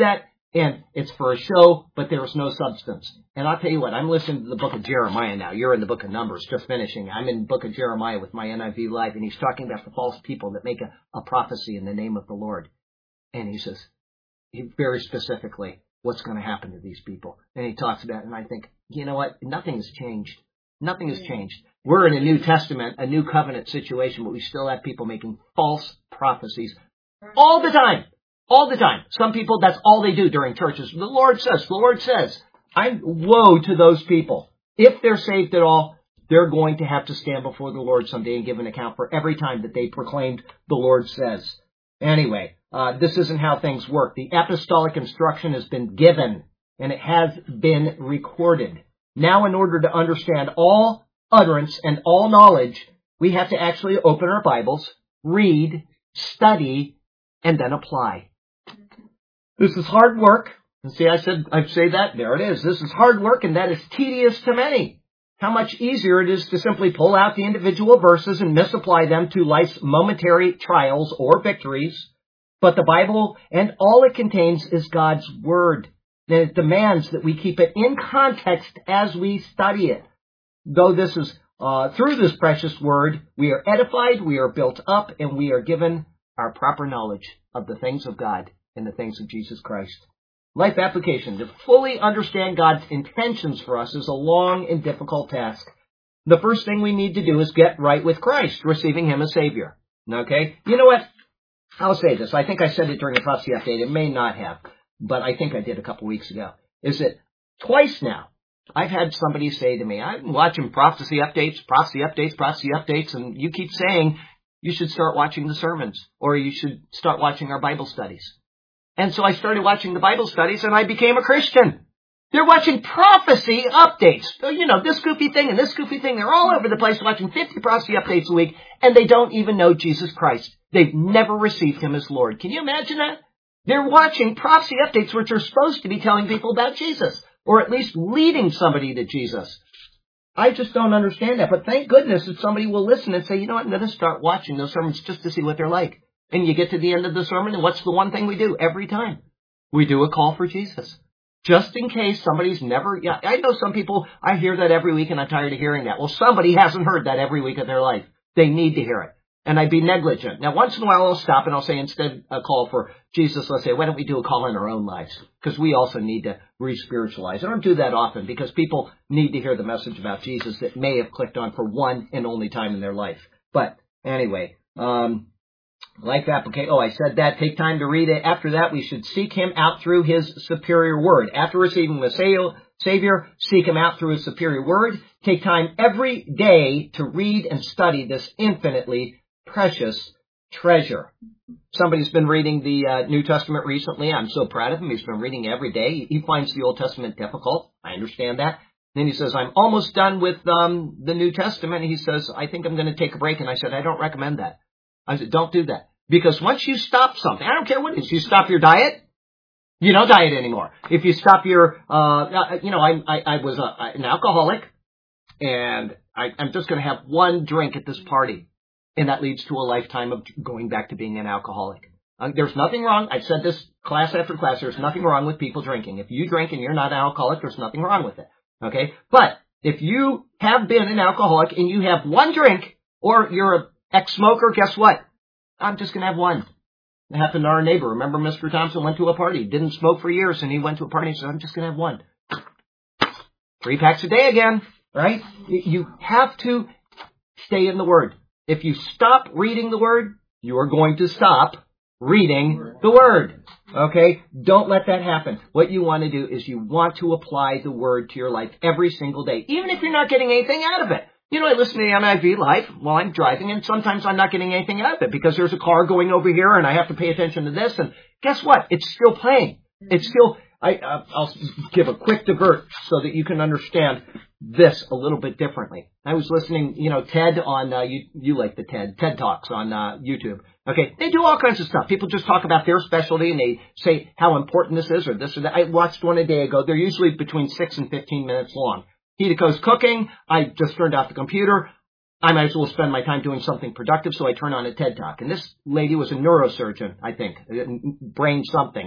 And it's for a show, but there is no substance. And I'll tell you what, I'm listening to the book of Jeremiah now. You're in the book of Numbers, just finishing. I'm in the book of Jeremiah with my N I V Live, and he's talking about the false people that make a, a prophecy in the name of the Lord. And he says, he, very specifically, what's going to happen to these people. And he talks about it, and I think, you know what? Nothing has changed. Nothing has changed. We're in a New Testament, a new covenant situation, but we still have people making false prophecies all the time. All the time. Some people, that's all they do during churches. The Lord says, the Lord says. I'm woe to those people. If they're saved at all, they're going to have to stand before the Lord someday and give an account for every time that they proclaimed the Lord says. Anyway, uh, this isn't how things work. The apostolic instruction has been given, and it has been recorded. Now, in order to understand all utterance and all knowledge, we have to actually open our Bibles, read, study, and then apply. This is hard work. And see, I said, I'd say that. There it is. This is hard work, and that is tedious to many. How much easier it is to simply pull out the individual verses and misapply them to life's momentary trials or victories. But the Bible and all it contains is God's Word. And it demands that we keep it in context as we study it. Though this is, uh, through this precious Word, we are edified, we are built up, and we are given our proper knowledge of the things of God and the things of Jesus Christ. Life application. To fully understand God's intentions for us is a long and difficult task. The first thing we need to do is get right with Christ, receiving Him as Savior. Okay? You know what? I'll say this. I think I said it during a prophecy update. It may not have, but I think I did a couple weeks ago. Is that twice now, I've had somebody say to me, I'm watching prophecy updates, prophecy updates, prophecy updates, and you keep saying you should start watching the sermons, or you should start watching our Bible studies. And so I started watching the Bible studies, and I became a Christian. They're watching prophecy updates. So, you know, this goofy thing and this goofy thing. They're all over the place watching fifty prophecy updates a week, and they don't even know Jesus Christ. They've never received Him as Lord. Can you imagine that? They're watching prophecy updates, which are supposed to be telling people about Jesus, or at least leading somebody to Jesus. I just don't understand that. But thank goodness that somebody will listen and say, you know what, I'm going to start watching those sermons just to see what they're like. And you get to the end of the sermon, and what's the one thing we do every time? We do a call for Jesus. Just in case somebody's never... Yeah, I know some people, I hear that every week, and I'm tired of hearing that. Well, somebody hasn't heard that every week of their life. They need to hear it. And I'd be negligent. Now, once in a while, I'll stop, and I'll say, instead a call for Jesus, let's say, why don't we do a call in our own lives? Because we also need to re-spiritualize. I don't do that often, because people need to hear the message about Jesus that may have clicked on for one and only time in their life. But anyway... um Life application. Oh, I said that. Take time to read it. After that, we should seek Him out through His superior word. After receiving the Savior, seek Him out through His superior word. Take time every day to read and study this infinitely precious treasure. Somebody's been reading the uh, New Testament recently. I'm so proud of him. He's been reading every day. He finds the Old Testament difficult. I understand that. Then he says, I'm almost done with um, the New Testament. He says, I think I'm going to take a break. And I said, I don't recommend that. I said, don't do that. Because once you stop something, I don't care what it is, you stop your diet, you don't diet anymore. If you stop your, uh, you know, I, I, I was a, an alcoholic, and I, I'm just going to have one drink at this party. And that leads to a lifetime of going back to being an alcoholic. Uh, there's nothing wrong. I've said this class after class. There's nothing wrong with people drinking. If you drink and you're not an alcoholic, there's nothing wrong with it. Okay? But if you have been an alcoholic and you have one drink, or you're an ex-smoker, guess what? I'm just going to have one. It happened to our neighbor. Remember Mister Thompson went to a party, didn't smoke for years, and he went to a party and said, I'm just going to have one. Three packs a day again, right? You have to stay in the Word. If you stop reading the Word, you are going to stop reading the Word. Okay? Don't let that happen. What you want to do is you want to apply the Word to your life every single day, even if you're not getting anything out of it. You know, I listen to the N I V Live while I'm driving, and sometimes I'm not getting anything out of it because there's a car going over here, and I have to pay attention to this. And guess what? It's still playing. It's still. I, uh, I'll give a quick divert so that you can understand this a little bit differently. I was listening, you know, TED on uh, you. You like the TED TED Talks on uh, YouTube. Okay, they do all kinds of stuff. People just talk about their specialty and they say how important this is or this or that. I watched one a day ago. They're usually between six and fifteen minutes long. He goes cooking. I just turned off the computer. I might as well spend my time doing something productive, so I turn on a TED Talk. And this lady was a neurosurgeon, I think, brain something.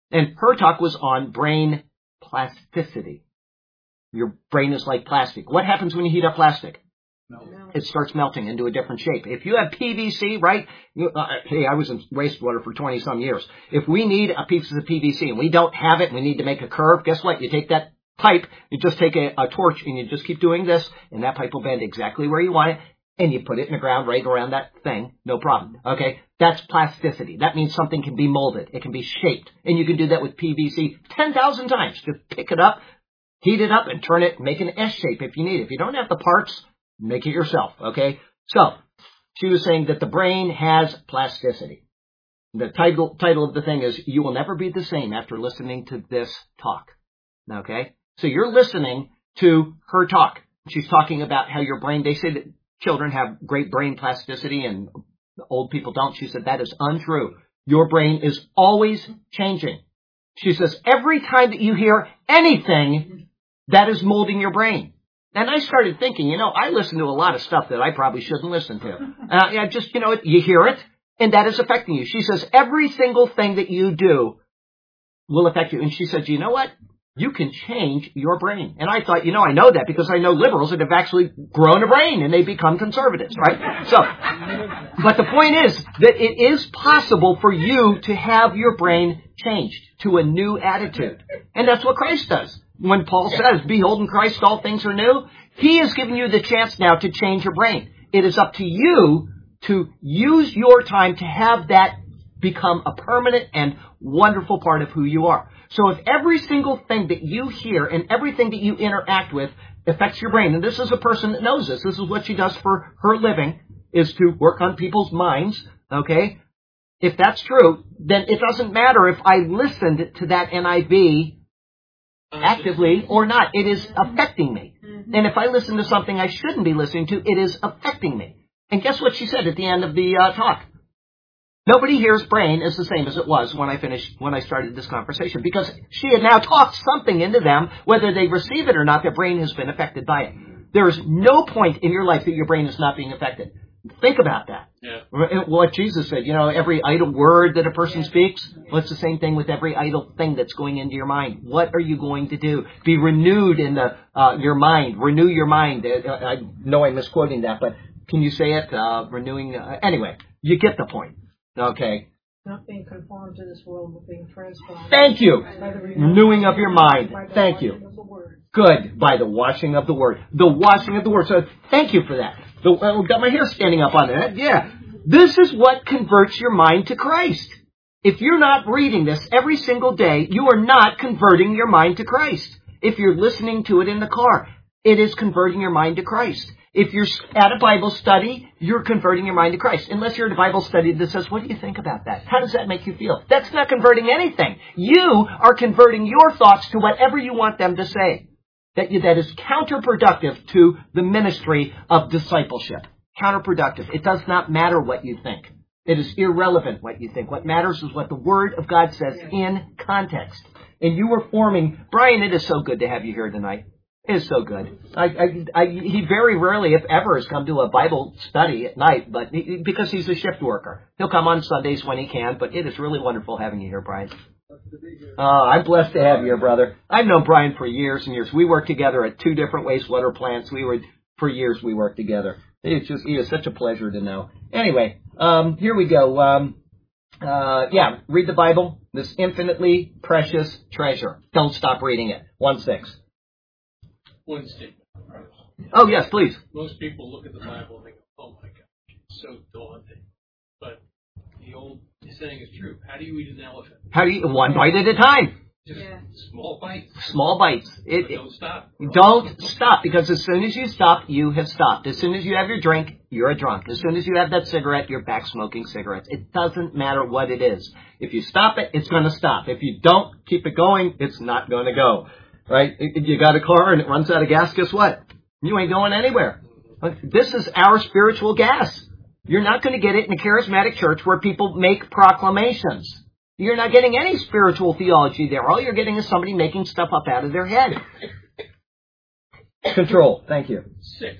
And her talk was on brain plasticity. Your brain is like plastic. What happens when you heat up plastic? No. It starts melting into a different shape. If you have P V C, right? You, uh, hey, I was in wastewater for twenty some years. If we need a piece of P V C and we don't have it, and we need to make a curve, guess what? You take that pipe, you just take a, a torch and you just keep doing this, and that pipe will bend exactly where you want it, and you put it in the ground right around that thing, no problem. Okay? That's plasticity. That means something can be molded. It can be shaped. And you can do that with P V C ten thousand times. Just pick it up, heat it up, and turn it, make an S shape if you need it. If you don't have the parts, make it yourself, okay? So, she was saying that the brain has plasticity. The title, title of the thing is, You Will Never Be the Same After Listening to This Talk. Okay? So you're listening to her talk. She's talking about how your brain, they say that children have great brain plasticity and old people don't. She said that is untrue. Your brain is always changing. She says every time that you hear anything, that is molding your brain. And I started thinking, you know, I listen to a lot of stuff that I probably shouldn't listen to. Uh, yeah, just, you know, you hear it, and that is affecting you. She says every single thing that you do will affect you. And she said, you know what? You can change your brain. And I thought, you know, I know that because I know liberals that have actually grown a brain and they become conservatives, right? So, but the point is that it is possible for you to have your brain changed to a new attitude. And that's what Christ does. When Paul says, behold in Christ all things are new, he has given you the chance now to change your brain. It is up to you to use your time to have that become a permanent and wonderful part of who you are. So if every single thing that you hear and everything that you interact with affects your brain, and this is a person that knows this, this is what she does for her living, is to work on people's minds, okay? If that's true, then it doesn't matter if I listened to that N I V actively or not. It is affecting me. And if I listen to something I shouldn't be listening to, it is affecting me. And guess what she said at the end of the uh, talk? Nobody here's brain is the same as it was when I finished, when I started this conversation, because she had now talked something into them, whether they receive it or not, their brain has been affected by it. There is no point in your life that your brain is not being affected. Think about that. Yeah. What Jesus said, you know, every idle word that a person speaks, well, it's the same thing with every idle thing that's going into your mind. What are you going to do? Be renewed in the uh, your mind. Renew your mind. I know I'm misquoting that, but can you say it? Uh, renewing. Uh, anyway, you get the point. Okay. Not being conformed to this world, but being transformed. Thank you. By the Renewing of your mind. by the Thank you. washing of the word. Good. By the washing of the word. The washing of the word. So thank you for that. The, I've got my hair standing up on it. Yeah. This is what converts your mind to Christ. If you're not reading this every single day, you are not converting your mind to Christ. If you're listening to it in the car, it is converting your mind to Christ. If you're at a Bible study, you're converting your mind to Christ. Unless you're at a Bible study that says, what do you think about that? How does that make you feel? That's not converting anything. You are converting your thoughts to whatever you want them to say. That, you, that is counterproductive to the ministry of discipleship. Counterproductive. It does not matter what you think. It is irrelevant what you think. What matters is what the Word of God says in context. And you were forming... Brian, it is so good to have you here tonight. It is so good. I, I, I, he very rarely, if ever, has come to a Bible study at night, but he, because he's a shift worker. He'll come on Sundays when he can, but it is really wonderful having you here, Brian. Uh, I'm blessed to have you here, brother. I've known Brian for years and years. We worked together at two different wastewater plants. We were, for years, we worked together. It's just, he is such a pleasure to know. Anyway, um, here we go. Um, uh, yeah, read the Bible. This infinitely precious treasure. Don't stop reading it. one six. One statement. Oh, yes, please. Most people look at the Bible and they go, oh my God, it's so daunting. But the old saying is true. How do you eat an elephant? How do you, one bite at a time. Just Yeah. small bites. Small bites. It, But don't stop. it, don't stop, because as soon as you stop, you have stopped. As soon as you have your drink, you're a drunk. As soon as you have that cigarette, you're back smoking cigarettes. It doesn't matter what it is. If you stop it, it's going to stop. If you don't keep it going, it's not going to go. Right? If you got a car and it runs out of gas, guess what? You ain't going anywhere. This is our spiritual gas. You're not going to get it in a charismatic church where people make proclamations. You're not getting any spiritual theology there. All you're getting is somebody making stuff up out of their head. Control. Thank you. Six,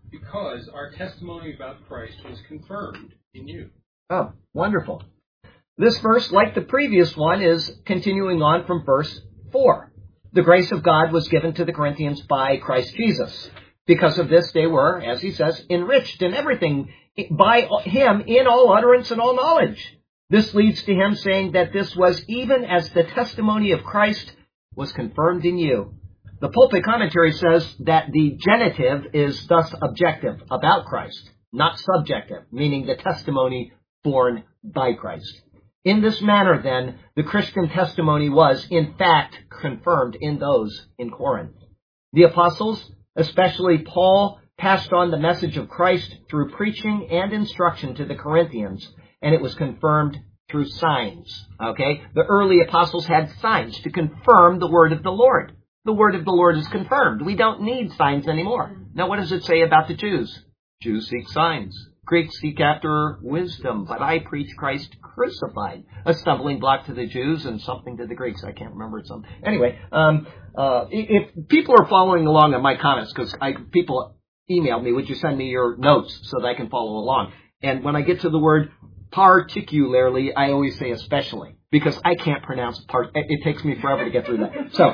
because our testimony about Christ was confirmed in you. Oh, wonderful. This verse, like the previous one, is continuing on from verse four. The grace of God was given to the Corinthians by Christ Jesus. Because of this, they were, as he says, enriched in everything by him in all utterance and all knowledge. This leads to him saying that this was even as the testimony of Christ was confirmed in you. The pulpit commentary says that the genitive is thus objective about Christ, not subjective, meaning the testimony borne by Christ. In this manner, then, the Christian testimony was, in fact, confirmed in those in Corinth. The apostles, especially Paul, passed on the message of Christ through preaching and instruction to the Corinthians, and it was confirmed through signs. Okay? The early apostles had signs to confirm the word of the Lord. The word of the Lord is confirmed. We don't need signs anymore. Now, what does it say about the Jews? Jews seek signs. Greeks seek after wisdom, but I preach Christ crucified. A stumbling block to the Jews and something to the Greeks. I can't remember some. Anyway, um, uh, if people are following along on my comments, because I people emailed me, would you send me your notes so that I can follow along? And when I get to the word particularly, I always say especially, because I can't pronounce part. It takes me forever to get through that. So,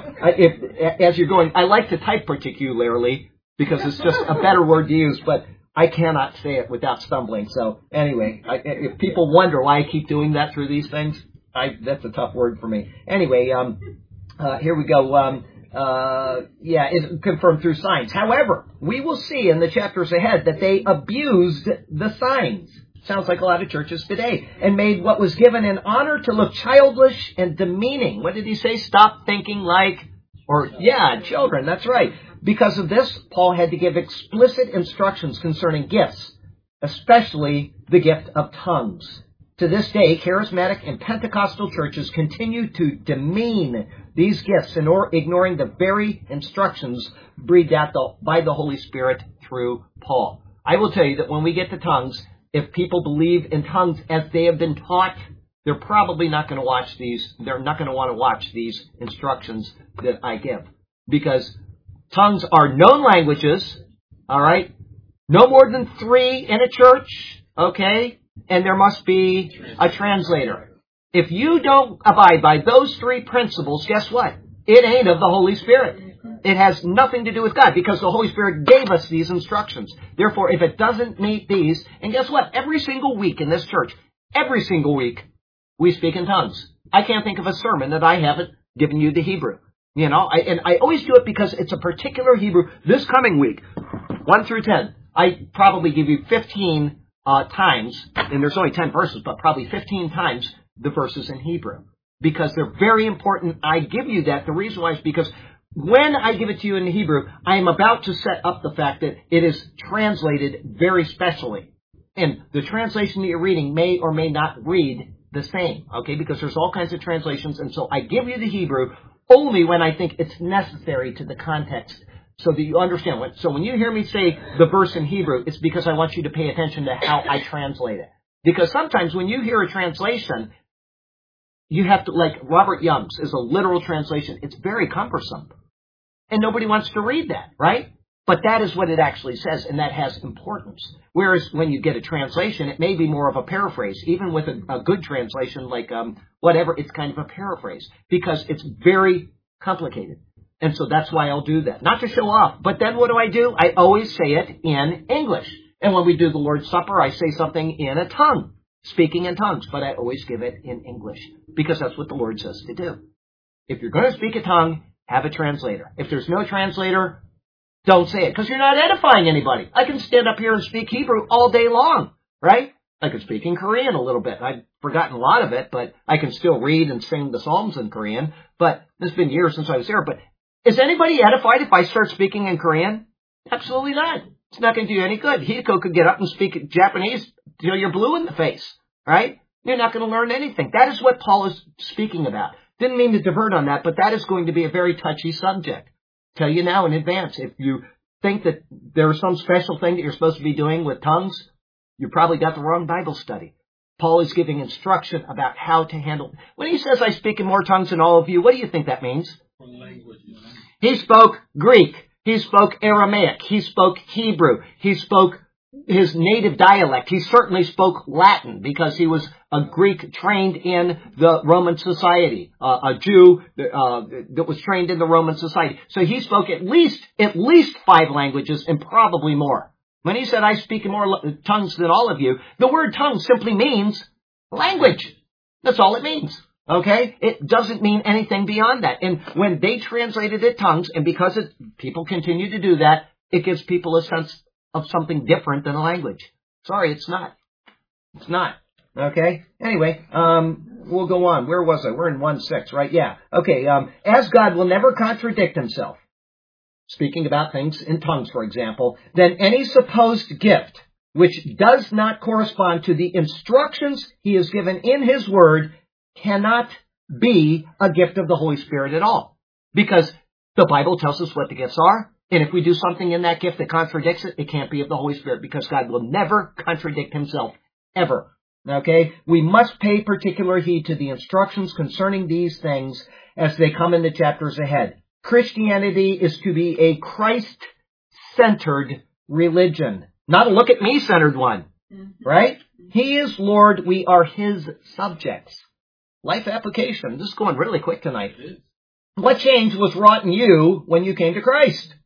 if as you're going, I like to type particularly because it's just a better word to use, but I cannot say it without stumbling. So, anyway, I, if people wonder why I keep doing that through these things, I, that's a tough word for me. Anyway, um, uh, here we go. Um, uh, yeah, it's confirmed through signs. However, we will see in the chapters ahead that they abused the signs. Sounds like a lot of churches today. And made what was given in honor to look childish and demeaning. What did he say? Stop thinking like, or, yeah, children, that's right. Because of this, Paul had to give explicit instructions concerning gifts, especially the gift of tongues. To this day, charismatic and Pentecostal churches continue to demean these gifts, ignoring the very instructions breathed out by the Holy Spirit through Paul. I will tell you that when we get to tongues, if people believe in tongues as they have been taught, they're probably not going to watch these. They're not going to want to watch these instructions that I give, because tongues are known languages. All right, no more than three in a church. Okay, and there must be a translator. If you don't abide by those three principles, guess what? It ain't of the Holy Spirit. It has nothing to do with God, because the Holy Spirit gave us these instructions. Therefore, if it doesn't meet these, and guess what? Every single week in this church, every single week, we speak in tongues. I can't think of a sermon that I haven't given you the Hebrew. You know, I, and I always do it because it's a particular Hebrew. This coming week, one through ten, I probably give you fifteen uh, times, and there's only ten verses, but probably fifteen times the verses in Hebrew, because they're very important. I give you that. The reason why is because when I give it to you in Hebrew, I am about to set up the fact that it is translated very specially. And the translation that you're reading may or may not read the same, okay, because there's all kinds of translations. And so I give you the Hebrew only when I think it's necessary to the context so that you understand what. So when you hear me say the verse in Hebrew, it's because I want you to pay attention to how I translate it. Because sometimes when you hear a translation, you have to, like Robert Young's is a literal translation. It's very cumbersome. And nobody wants to read that, right? But that is what it actually says, and that has importance. Whereas when you get a translation, it may be more of a paraphrase. Even with a, a good translation, like um, whatever, it's kind of a paraphrase, because it's very complicated. And so that's why I'll do that. Not to show off, but then what do I do? I always say it in English. And when we do the Lord's Supper, I say something in a tongue, speaking in tongues, but I always give it in English, because that's what the Lord says to do. If you're going to speak a tongue, have a translator. If there's no translator, don't say it, because you're not edifying anybody. I can stand up here and speak Hebrew all day long, right? I could speak in Korean a little bit. I've forgotten a lot of it, but I can still read and sing the Psalms in Korean. But it's been years since I was there. But is anybody edified if I start speaking in Korean? Absolutely not. It's not going to do you any good. Hiko could get up and speak Japanese till you're blue in the face, right? You're not going to learn anything. That is what Paul is speaking about. Didn't mean to divert on that, but that is going to be a very touchy subject. Tell you now in advance, if you think that there's some special thing that you're supposed to be doing with tongues, you probably got the wrong Bible study. Paul is giving instruction about how to handle it. When he says, I speak in more tongues than all of you, what do you think that means? Language. He spoke Greek. He spoke Aramaic. He spoke Hebrew. He spoke his native dialect. He certainly spoke Latin because he was a Greek trained in the Roman society, uh, a Jew uh, that was trained in the Roman society. So he spoke at least at least five languages and probably more. When he said, I speak more tongues than all of you, the word tongue simply means language. That's all it means. Okay? It doesn't mean anything beyond that. And when they translated it tongues, and because it, people continue to do that, it gives people a sense of something different than a language. Sorry, it's not. It's not. Okay? Anyway, um, we'll go on. Where was I? We're in one six, right? Yeah. Okay, um, as God will never contradict himself, speaking about things in tongues, for example, then any supposed gift which does not correspond to the instructions he has given in his word cannot be a gift of the Holy Spirit at all. Because the Bible tells us what the gifts are, and if we do something in that gift that contradicts it, it can't be of the Holy Spirit, because God will never contradict himself, ever. Okay? We must pay particular heed to the instructions concerning these things as they come in the chapters ahead. Christianity is to be a Christ-centered religion, not a look-at-me-centered one, right? He is Lord. We are his subjects. Life application. This is going really quick tonight. What change was wrought in you when you came to Christ?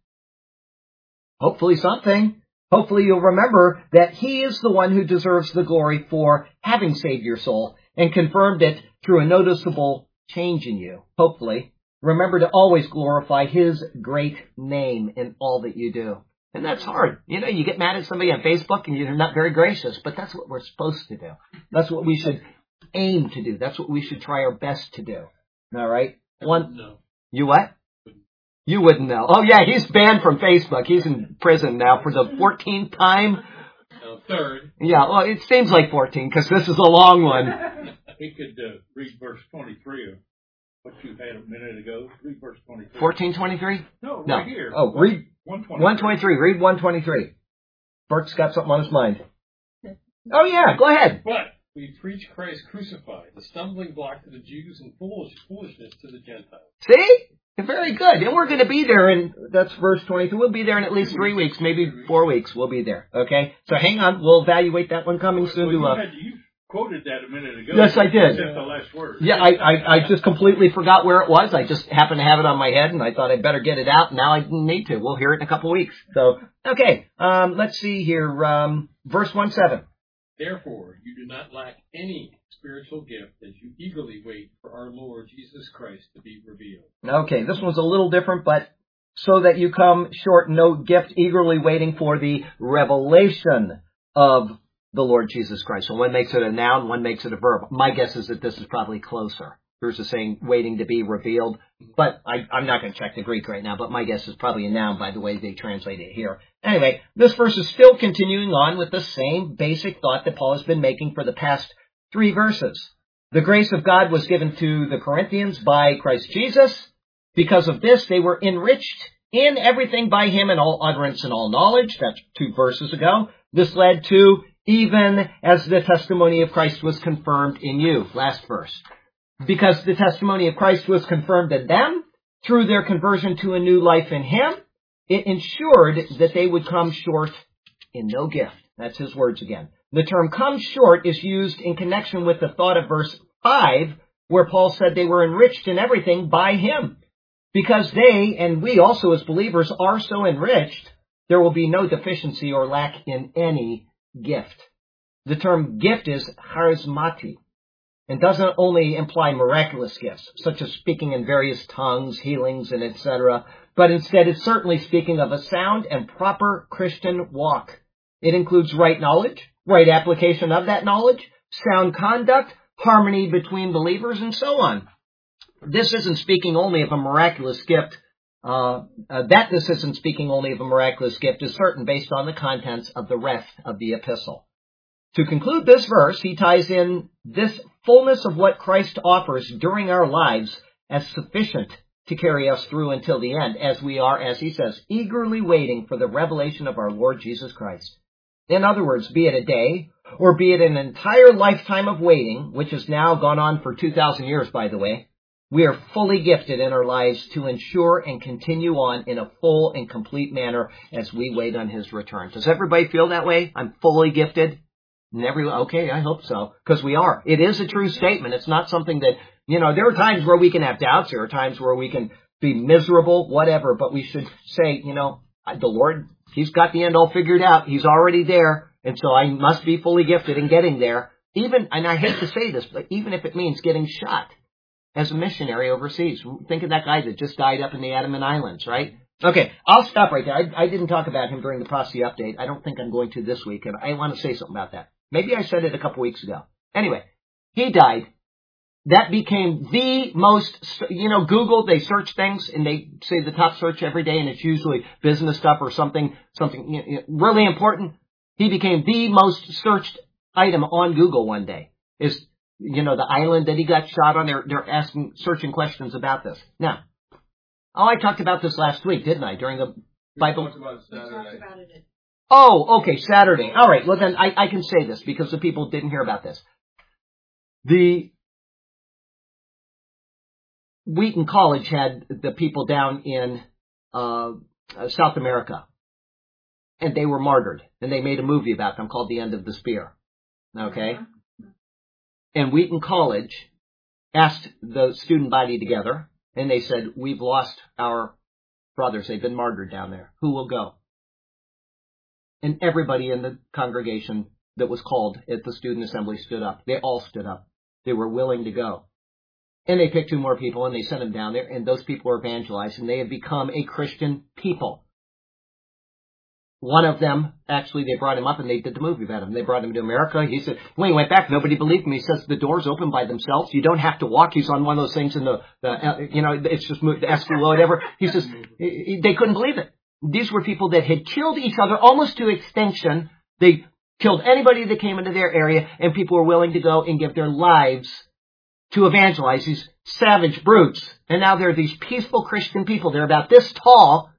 Hopefully something. Hopefully you'll remember that he is the one who deserves the glory for having saved your soul and confirmed it through a noticeable change in you. Hopefully. Remember to always glorify his great name in all that you do. And that's hard. You know, you get mad at somebody on Facebook and you're not very gracious, but that's what we're supposed to do. That's what we should aim to do. That's what we should try our best to do. All right? One. No. You what? You wouldn't know. Oh, yeah, he's banned from Facebook. He's in prison now for the fourteenth time. No, third. Yeah, well, it seems like fourteen because this is a long one. He could uh, read verse twenty-three of what you had a minute ago. Read verse twenty-three. fourteen twenty-three? No, No. right here. Oh, read one twenty-three. one twenty-three. Read one twenty-three. Bert's got something on his mind. Oh, yeah, go ahead. But we preach Christ crucified, the stumbling block to the Jews and foolish, foolishness to the Gentiles. See? Very good. And we're going to be there in, that's verse twenty-two. We'll be there in at least three weeks, maybe four weeks. We'll be there. Okay? So hang on. We'll evaluate that one coming soon Well, to, you, uh, had, you quoted that a minute ago. Yes, I did. Except the last word. yeah, I, I, I just completely forgot where it was. I just happened to have it on my head and I thought I'd better get it out. Now I need to. We'll hear it in a couple of weeks. So, okay. Um, let's see here. Um, verse one seven. Therefore, you do not lack any spiritual gift as you eagerly wait for our Lord Jesus Christ to be revealed. Okay, this one's a little different, but so that you come short, no gift, eagerly waiting for the revelation of the Lord Jesus Christ. So one makes it a noun, one makes it a verb. My guess is that this is probably closer. Yours is saying waiting to be revealed, but I, I'm not going to check the Greek right now, but my guess is probably a noun by the way they translate it here. Anyway, this verse is still continuing on with the same basic thought that Paul has been making for the past three verses. The grace of God was given to the Corinthians by Christ Jesus. Because of this, they were enriched in everything by him in all utterance and all knowledge. That's two verses ago. This led to even as the testimony of Christ was confirmed in you. Last verse. Because the testimony of Christ was confirmed in them through their conversion to a new life in him, it ensured that they would come short in no gift. That's his words again. The term come short is used in connection with the thought of verse five, where Paul said they were enriched in everything by him. Because they, and we also as believers, are so enriched, there will be no deficiency or lack in any gift. The term gift is charismati, and doesn't only imply miraculous gifts, such as speaking in various tongues, healings, and et cetera, but instead it's certainly speaking of a sound and proper Christian walk. It includes right knowledge, right application of that knowledge, sound conduct, harmony between believers, and so on. This isn't speaking only of a miraculous gift. Uh, uh, that this isn't speaking only of a miraculous gift is certain based on the contents of the rest of the epistle. To conclude this verse, he ties in this fullness of what Christ offers during our lives as sufficient to carry us through until the end, as we are, as he says, eagerly waiting for the revelation of our Lord Jesus Christ. In other words, be it a day, or be it an entire lifetime of waiting, which has now gone on for two thousand years, by the way, We are fully gifted in our lives to ensure and continue on in a full and complete manner as we wait on His return. Does everybody feel that way? I'm fully gifted? And every, okay, I hope so. Because we are. It is a true statement. It's not something that, you know, there are times where we can have doubts. There are times where we can be miserable, whatever. But we should say, you know, the Lord, He's got the end all figured out. He's already there. And so I must be fully gifted in getting there. Even, and I hate to say this, but even if it means getting shot as a missionary overseas. Think of that guy that just died up in the Andaman Islands, right? Okay, I'll stop right there. I, I didn't talk about him during the prophecy update. I don't think I'm going to this week, and I want to say something about that. Maybe I said it a couple weeks ago. Anyway, he died. That became the most, you know, Google, they search things, and they say the top search every day, and it's usually business stuff or something, something you know, really important. He became the most searched item on Google one day. Is You know, the island that he got shot on, they're, they're asking, searching questions about this. Now, oh, I talked about this last week, didn't I, during the Bible? We talked about it. Oh, okay, Saturday. All right, well then I, I can say this because the people didn't hear about this. The Wheaton College had the people down in uh, South America, and they were martyred, and they made a movie about them called The End of the Spear. Okay? Uh-huh. And Wheaton College asked the student body together, and they said, we've lost our brothers. They've been martyred down there. Who will go? And everybody in the congregation that was called at the student assembly stood up. They all stood up. They were willing to go. And they picked two more people, and they sent them down there, and those people were evangelized, and they have become a Christian people. One of them, actually, they brought him up and they did the movie about him. They brought him to America. He said, when he went back, nobody believed him. He says, the doors open by themselves. You don't have to walk. He's on one of those things in the, the uh, you know, it's just moved the escalator, whatever. He says, they couldn't believe it. These were people that had killed each other almost to extinction. They killed anybody that came into their area, and people were willing to go and give their lives to evangelize these savage brutes. And now they're these peaceful Christian people. They're about this tall.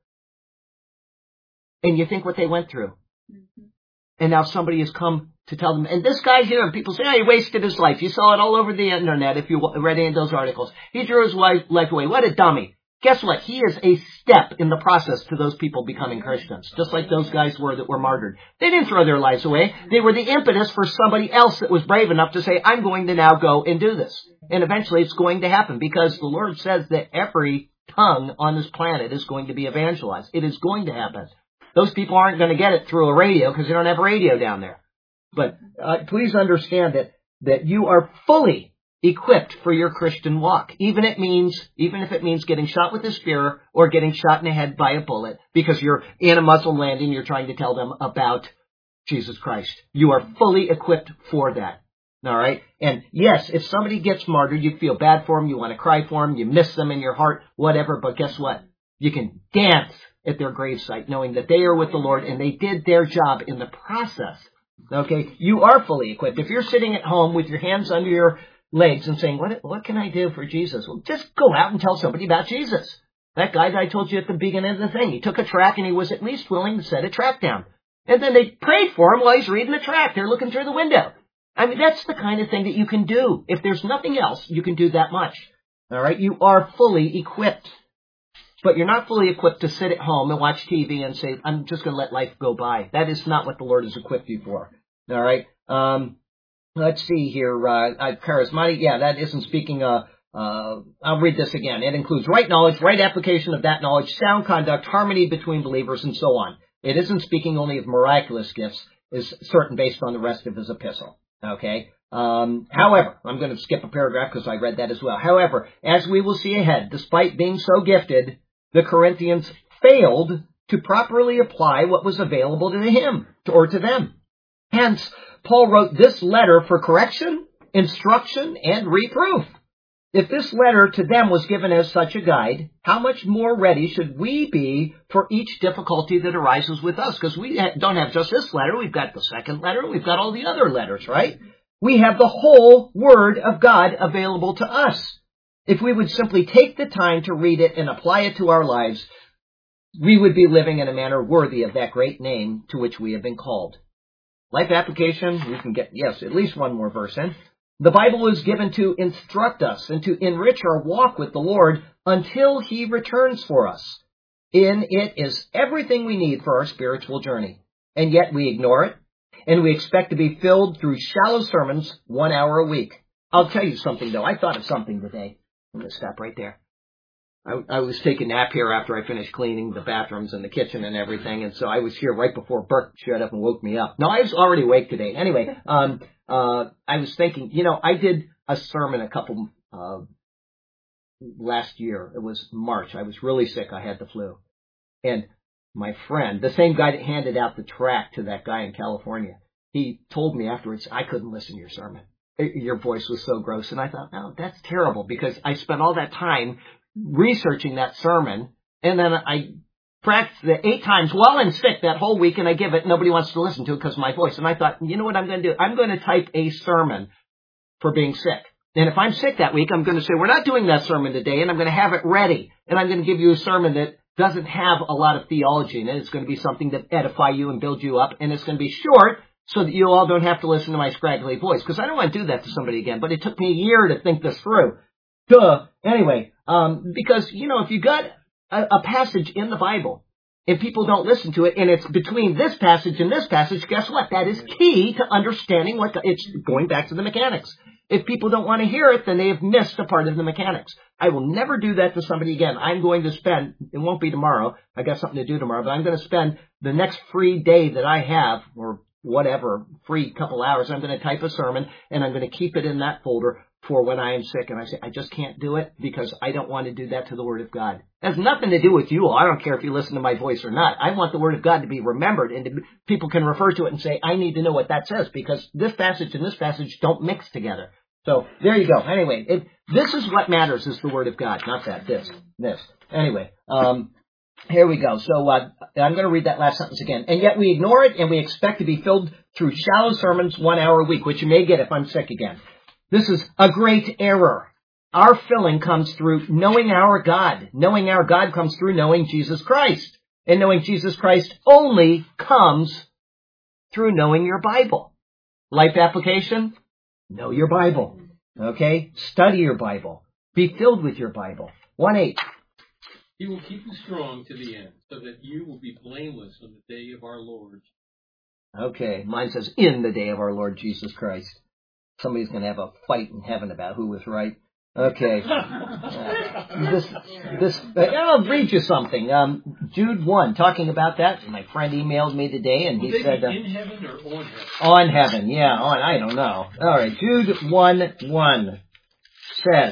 And you think what they went through. Mm-hmm. And now somebody has come to tell them. And this guy here, and people say, oh, he wasted his life. You saw it all over the internet if you read any of those articles. He threw his life away. What a dummy. Guess what? He is a step in the process to those people becoming Christians. Just like those guys were that were martyred. They didn't throw their lives away. They were the impetus for somebody else that was brave enough to say, I'm going to now go and do this. And eventually it's going to happen because the Lord says that every tongue on this planet is going to be evangelized. It is going to happen. Those people aren't going to get it through a radio because they don't have a radio down there. But uh, please understand that, that you are fully equipped for your Christian walk. Even it means, even if it means getting shot with a spear or getting shot in the head by a bullet because you're in a Muslim land and you're trying to tell them about Jesus Christ. You are fully equipped for that. All right? And yes, if somebody gets martyred, you feel bad for them, you want to cry for them, you miss them in your heart, whatever. But guess what? You can dance at their gravesite, knowing that they are with the Lord and they did their job in the process. Okay, you are fully equipped. If you're sitting at home with your hands under your legs and saying, what, what can I do for Jesus? Well, just go out and tell somebody about Jesus. That guy that I told you at the beginning of the thing, he took a track and he was at least willing to set a track down. And then they prayed for him while he's reading the track. They're looking through the window. I mean, that's the kind of thing that you can do. If there's nothing else, you can do that much. All right, you are fully equipped. But you're not fully equipped to sit at home and watch T V and say, I'm just going to let life go by. That is not what the Lord has equipped you for. All right. Um, let's see here. Uh, uh, charismatic. Yeah, that isn't speaking. Uh, uh, I'll read this again. It includes right knowledge, right application of that knowledge, sound conduct, harmony between believers, and so on. It isn't speaking only of miraculous gifts, is certain based on the rest of his epistle. Okay. Um, however, I'm going to skip a paragraph because I read that as well. However, as we will see ahead, despite being so gifted, the Corinthians failed to properly apply what was available to him or to them. Hence, Paul wrote this letter for correction, instruction, and reproof. If this letter to them was given as such a guide, how much more ready should we be for each difficulty that arises with us? Because we don't have just this letter. We've got the second letter. We've got all the other letters, right? We have the whole Word of God available to us. If we would simply take the time to read it and apply it to our lives, we would be living in a manner worthy of that great name to which we have been called. Life application, we can get, yes, at least one more verse in. The Bible is given to instruct us and to enrich our walk with the Lord until He returns for us. In it is everything we need for our spiritual journey. And yet we ignore it, and we expect to be filled through shallow sermons one hour a week. I'll tell you something, though. I thought of something today. I'm going to stop right there. I, I was taking a nap here after I finished cleaning the bathrooms and the kitchen and everything, and so I was here right before Burke showed up and woke me up. No, I was already awake today. Anyway, um, uh, I was thinking, you know, I did a sermon a couple, uh, last year. It was March. I was really sick. I had the flu. And my friend, the same guy that handed out the tract to that guy in California, he told me afterwards, I couldn't listen to your sermon. Your voice was so gross. And I thought, oh, that's terrible, because I spent all that time researching that sermon, and then I practiced it eight times while I'm sick that whole week, and I give it. Nobody wants to listen to it because of my voice. And I thought, you know what I'm going to do? I'm going to type a sermon for being sick. And if I'm sick that week, I'm going to say, we're not doing that sermon today, and I'm going to have it ready. And I'm going to give you a sermon that doesn't have a lot of theology in it. It's going to be something that edify you and build you up, and it's going to be short so that you all don't have to listen to my scraggly voice, because I don't want to do that to somebody again. But it took me a year to think this through. Duh. Anyway, um, because, you know, if you got a, a passage in the Bible and people don't listen to it, and it's between this passage and this passage, guess what? That is key to understanding what the, it's going back to the mechanics. If people don't want to hear it, then they have missed a part of the mechanics. I will never do that to somebody again. I'm going to spend, it won't be tomorrow, I got something to do tomorrow, but I'm going to spend the next free day that I have, or whatever, free couple hours, I'm going to type a sermon, and I'm going to keep it in that folder for when I am sick. And I say, I just can't do it because I don't want to do that to the Word of God. It has nothing to do with you all. I don't care if you listen to my voice or not. I want the Word of God to be remembered, and to, people can refer to it and say, I need to know what that says, because this passage and this passage don't mix together. So there you go. Anyway, it, this is what matters, is the Word of God, not that, this, this. Anyway, um, here we go. So uh, I'm going to read that last sentence again. And yet we ignore it, and we expect to be filled through shallow sermons one hour a week, which you may get if I'm sick again. This is a great error. Our filling comes through knowing our God. Knowing our God comes through knowing Jesus Christ. And knowing Jesus Christ only comes through knowing your Bible. Life application? Know your Bible. Okay? Study your Bible. Be filled with your Bible. one eight. He will keep you strong to the end, so that you will be blameless on the day of our Lord. Okay, mine says in the day of our Lord Jesus Christ. Somebody's going to have a fight in heaven about who was right. Okay. Uh, this, this, uh, I'll read you something. Um, Jude one, talking about that. My friend emailed me today, and he Will they said, be uh, in heaven or on heaven? on heaven. Yeah, on, I don't know. All right, Jude one one says,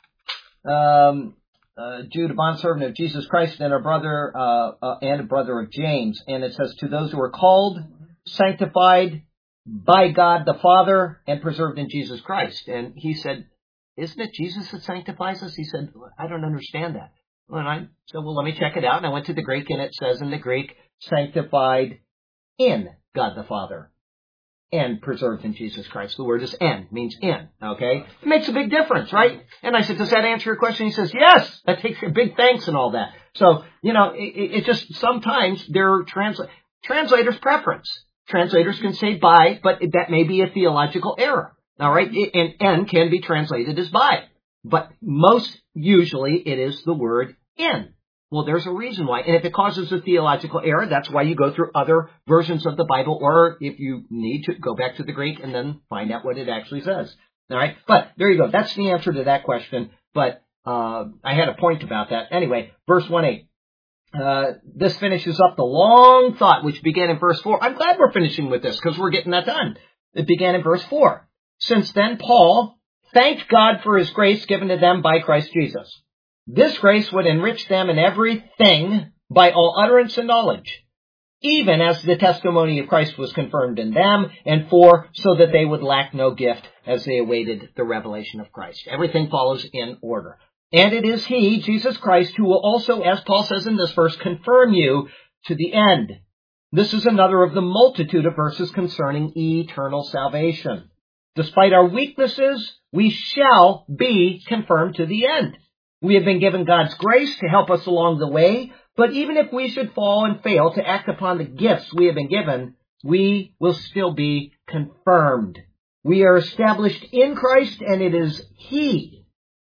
um, uh, Jude, a bondservant of Jesus Christ, and a brother, uh, uh, and a brother of James. And it says, to those who are called, sanctified by God the Father, and preserved in Jesus Christ. And he said, isn't it Jesus that sanctifies us? He said, I don't understand that. Well, and I said, well, let me check it out. And I went to the Greek, and it says in the Greek, sanctified in God the Father, and preserved in Jesus Christ. The word is en, means in, okay? It makes a big difference, right? And I said, does that answer your question? He says, yes, that takes a big thanks and all that. So, you know, it, it just, sometimes there are transla- translators' preference. Translators can say by, but that may be a theological error. All right? And en can be translated as by. But most usually it is the word in. Well, there's a reason why. And if it causes a theological error, that's why you go through other versions of the Bible, or if you need to, go back to the Greek and then find out what it actually says. All right? But there you go. That's the answer to that question. But uh I had a point about that. Anyway, verse one eight. Uh, this finishes up the long thought which began in verse four. I'm glad we're finishing with this because we're getting that done. It began in verse four. Since then, Paul thanked God for his grace given to them by Christ Jesus. This grace would enrich them in everything by all utterance and knowledge, even as the testimony of Christ was confirmed in them, and for, so that they would lack no gift as they awaited the revelation of Christ. Everything follows in order. And it is he, Jesus Christ, who will also, as Paul says in this verse, confirm you to the end. This is another of the multitude of verses concerning eternal salvation. Despite our weaknesses, we shall be confirmed to the end. We have been given God's grace to help us along the way, but even if we should fall and fail to act upon the gifts we have been given, we will still be confirmed. We are established in Christ, and it is He,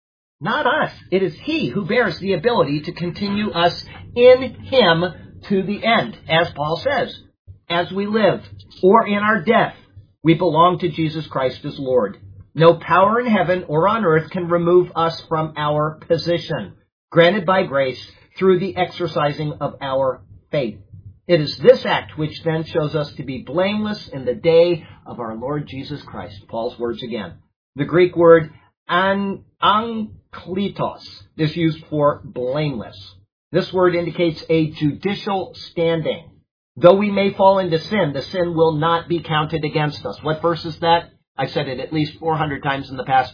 not us, it is He who bears the ability to continue us in Him to the end. As Paul says, as we live or in our death, we belong to Jesus Christ as Lord. No power in heaven or on earth can remove us from our position, granted by grace through the exercising of our faith. It is this act which then shows us to be blameless in the day of our Lord Jesus Christ. Paul's words again. The Greek word an, ankletos is used for blameless. This word indicates a judicial standing. Though we may fall into sin, the sin will not be counted against us. What verse is that? I said it at least four hundred times in the past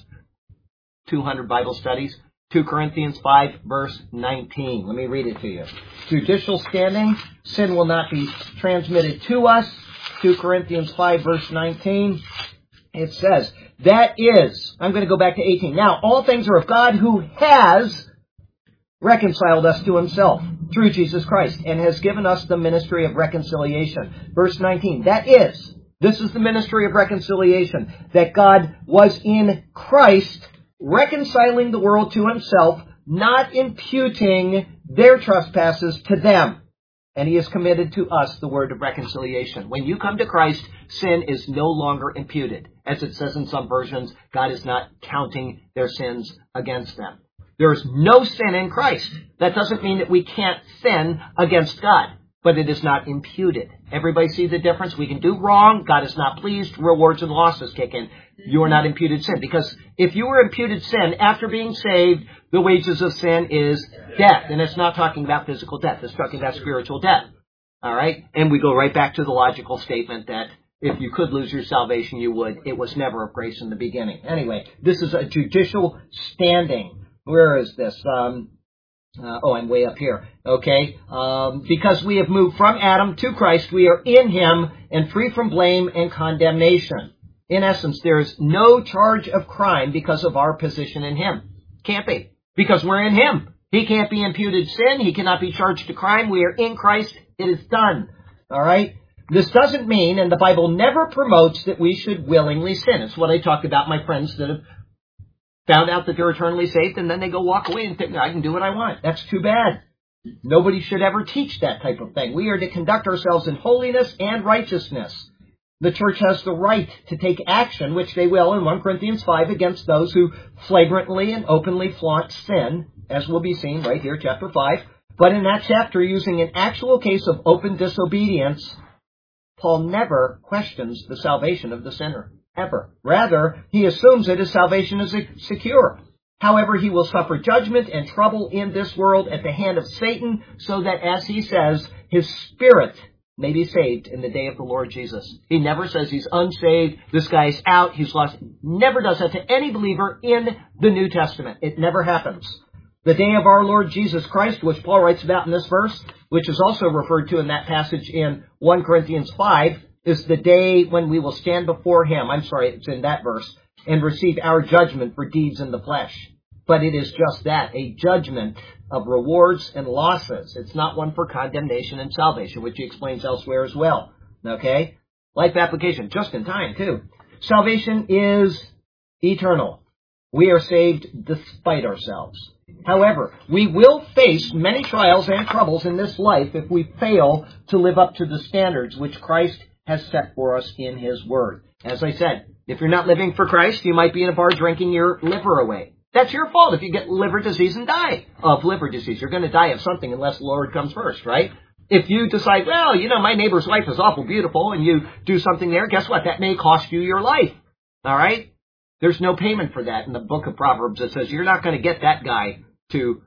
two hundred Bible studies. Second Corinthians five, verse nineteen. Let me read it to you. Judicial standing, sin will not be transmitted to us. Second Corinthians five, verse nineteen. It says, that is, I'm going to go back to eighteen. Now, all things are of God who has reconciled us to Himself through Jesus Christ and has given us the ministry of reconciliation. Verse nineteen, that is, this is the ministry of reconciliation, that God was in Christ reconciling the world to Himself, not imputing their trespasses to them. And He has committed to us the word of reconciliation. When you come to Christ, sin is no longer imputed. As it says in some versions, God is not counting their sins against them. There is no sin in Christ. That doesn't mean that we can't sin against God, but it is not imputed. Everybody see the difference? We can do wrong. God is not pleased. Rewards and losses kick in. You are not imputed sin. Because if you were imputed sin after being saved, the wages of sin is death. And it's not talking about physical death. It's talking about spiritual death. All right? And we go right back to the logical statement that if you could lose your salvation, you would. It was never of grace in the beginning. Anyway, this is a judicial standing. Where is this? Um, uh, oh, I'm way up here. Okay. Um, because we have moved from Adam to Christ, we are in Him and free from blame and condemnation. In essence, there is no charge of crime because of our position in Him. Can't be. Because we're in Him. He can't be imputed sin. He cannot be charged to crime. We are in Christ. It is done. All right? This doesn't mean, and the Bible never promotes, that we should willingly sin. It's what I talked about my friends that have found out that they're eternally saved, and then they go walk away and think, I can do what I want. That's too bad. Nobody should ever teach that type of thing. We are to conduct ourselves in holiness and righteousness. The church has the right to take action, which they will in First Corinthians five, against those who flagrantly and openly flaunt sin, as will be seen right here, chapter five. But in that chapter, using an actual case of open disobedience, Paul never questions the salvation of the sinner, ever. Rather, he assumes that his salvation is secure. However, he will suffer judgment and trouble in this world at the hand of Satan, so that, as he says, his spirit may be saved in the day of the Lord Jesus. He never says he's unsaved, this guy's out, he's lost. Never does that to any believer in the New Testament. It never happens. The day of our Lord Jesus Christ, which Paul writes about in this verse, which is also referred to in that passage in First Corinthians five, is the day when we will stand before Him. I'm sorry, it's in that verse, and receive our judgment for deeds in the flesh. But it is just that, a judgment of rewards and losses. It's not one for condemnation and salvation, which he explains elsewhere as well. Okay? Life application, just in time, too. Salvation is eternal. We are saved despite ourselves. However, we will face many trials and troubles in this life if we fail to live up to the standards which Christ has set for us in His Word. As I said, if you're not living for Christ, you might be in a bar drinking your liver away. That's your fault if you get liver disease and die of liver disease. You're going to die of something unless the Lord comes first, right? If you decide, well, you know, my neighbor's wife is awful beautiful, and you do something there, guess what? That may cost you your life, all right? There's no payment for that in the book of Proverbs. It says you're not going to get that guy to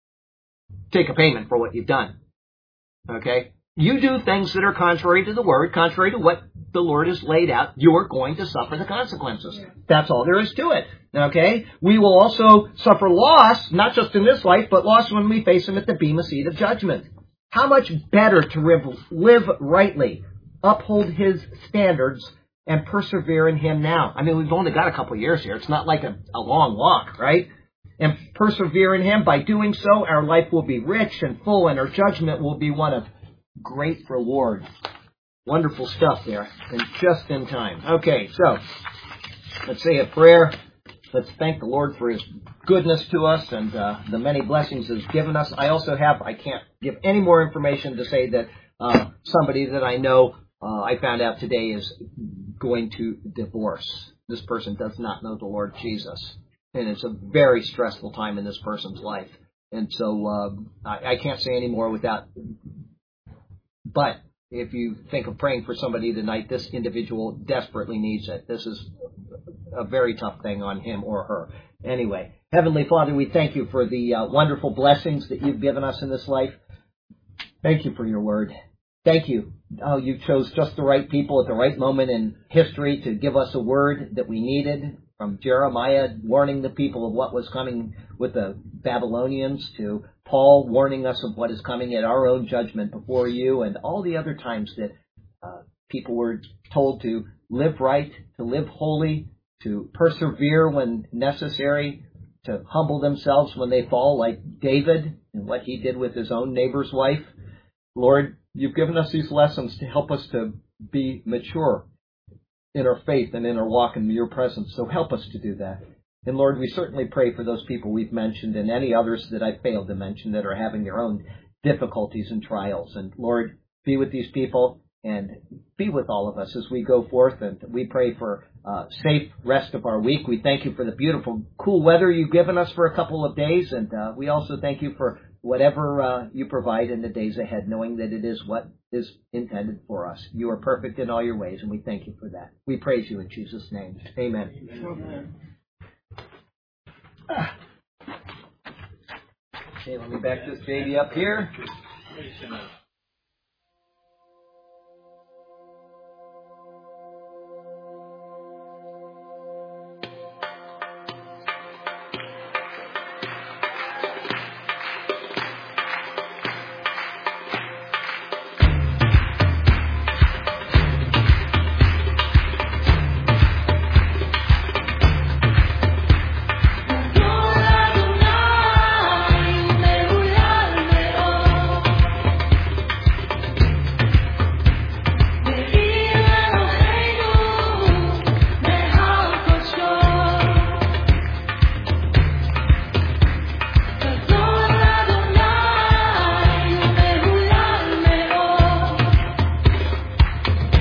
take a payment for what you've done, okay? You do things that are contrary to the Word, contrary to what the Lord has laid out, you're going to suffer the consequences. Yeah. That's all there is to it. Okay? We will also suffer loss, not just in this life, but loss when we face Him at the bema seat of judgment. How much better to live rightly, uphold His standards, and persevere in Him now? I mean, we've only got a couple of years here. It's not like a, a long walk, right? And persevere in Him. By doing so, our life will be rich and full, and our judgment will be one of great reward. Wonderful stuff there, and just in time. Okay, so Let's say a prayer. Let's thank the Lord for His goodness to us and uh, the many blessings He's given us. I also have, I can't give any more information to say that uh, somebody that I know, uh, I found out today, is going to divorce. This person does not know the Lord Jesus. And it's a very stressful time in this person's life. And so uh, I, I can't say any more without. But if you think of praying for somebody tonight, this individual desperately needs it. This is a very tough thing on him or her. Anyway, Heavenly Father, we thank you for the uh, wonderful blessings that you've given us in this life. Thank you for your word. Thank you. Oh, you chose just the right people at the right moment in history to give us a word that we needed, from Jeremiah warning the people of what was coming with the Babylonians to Paul warning us of what is coming at our own judgment before you, and all the other times that uh, people were told to live right, to live holy, to persevere when necessary, to humble themselves when they fall, like David and what he did with his own neighbor's wife. Lord, you've given us these lessons to help us to be mature in our faith and in our walk in your presence. So help us to do that. And Lord, we certainly pray for those people we've mentioned and any others that I failed to mention that are having their own difficulties and trials. And Lord, be with these people and be with all of us as we go forth. And we pray for uh, safe rest of our week. We thank you for the beautiful, cool weather you've given us for a couple of days. And uh, we also thank you for whatever uh, you provide in the days ahead, knowing that it is what is intended for us. You are perfect in all your ways, and we thank you for that. We praise you in Jesus' name. Amen. Amen. Ah. Okay, let me back this baby up here.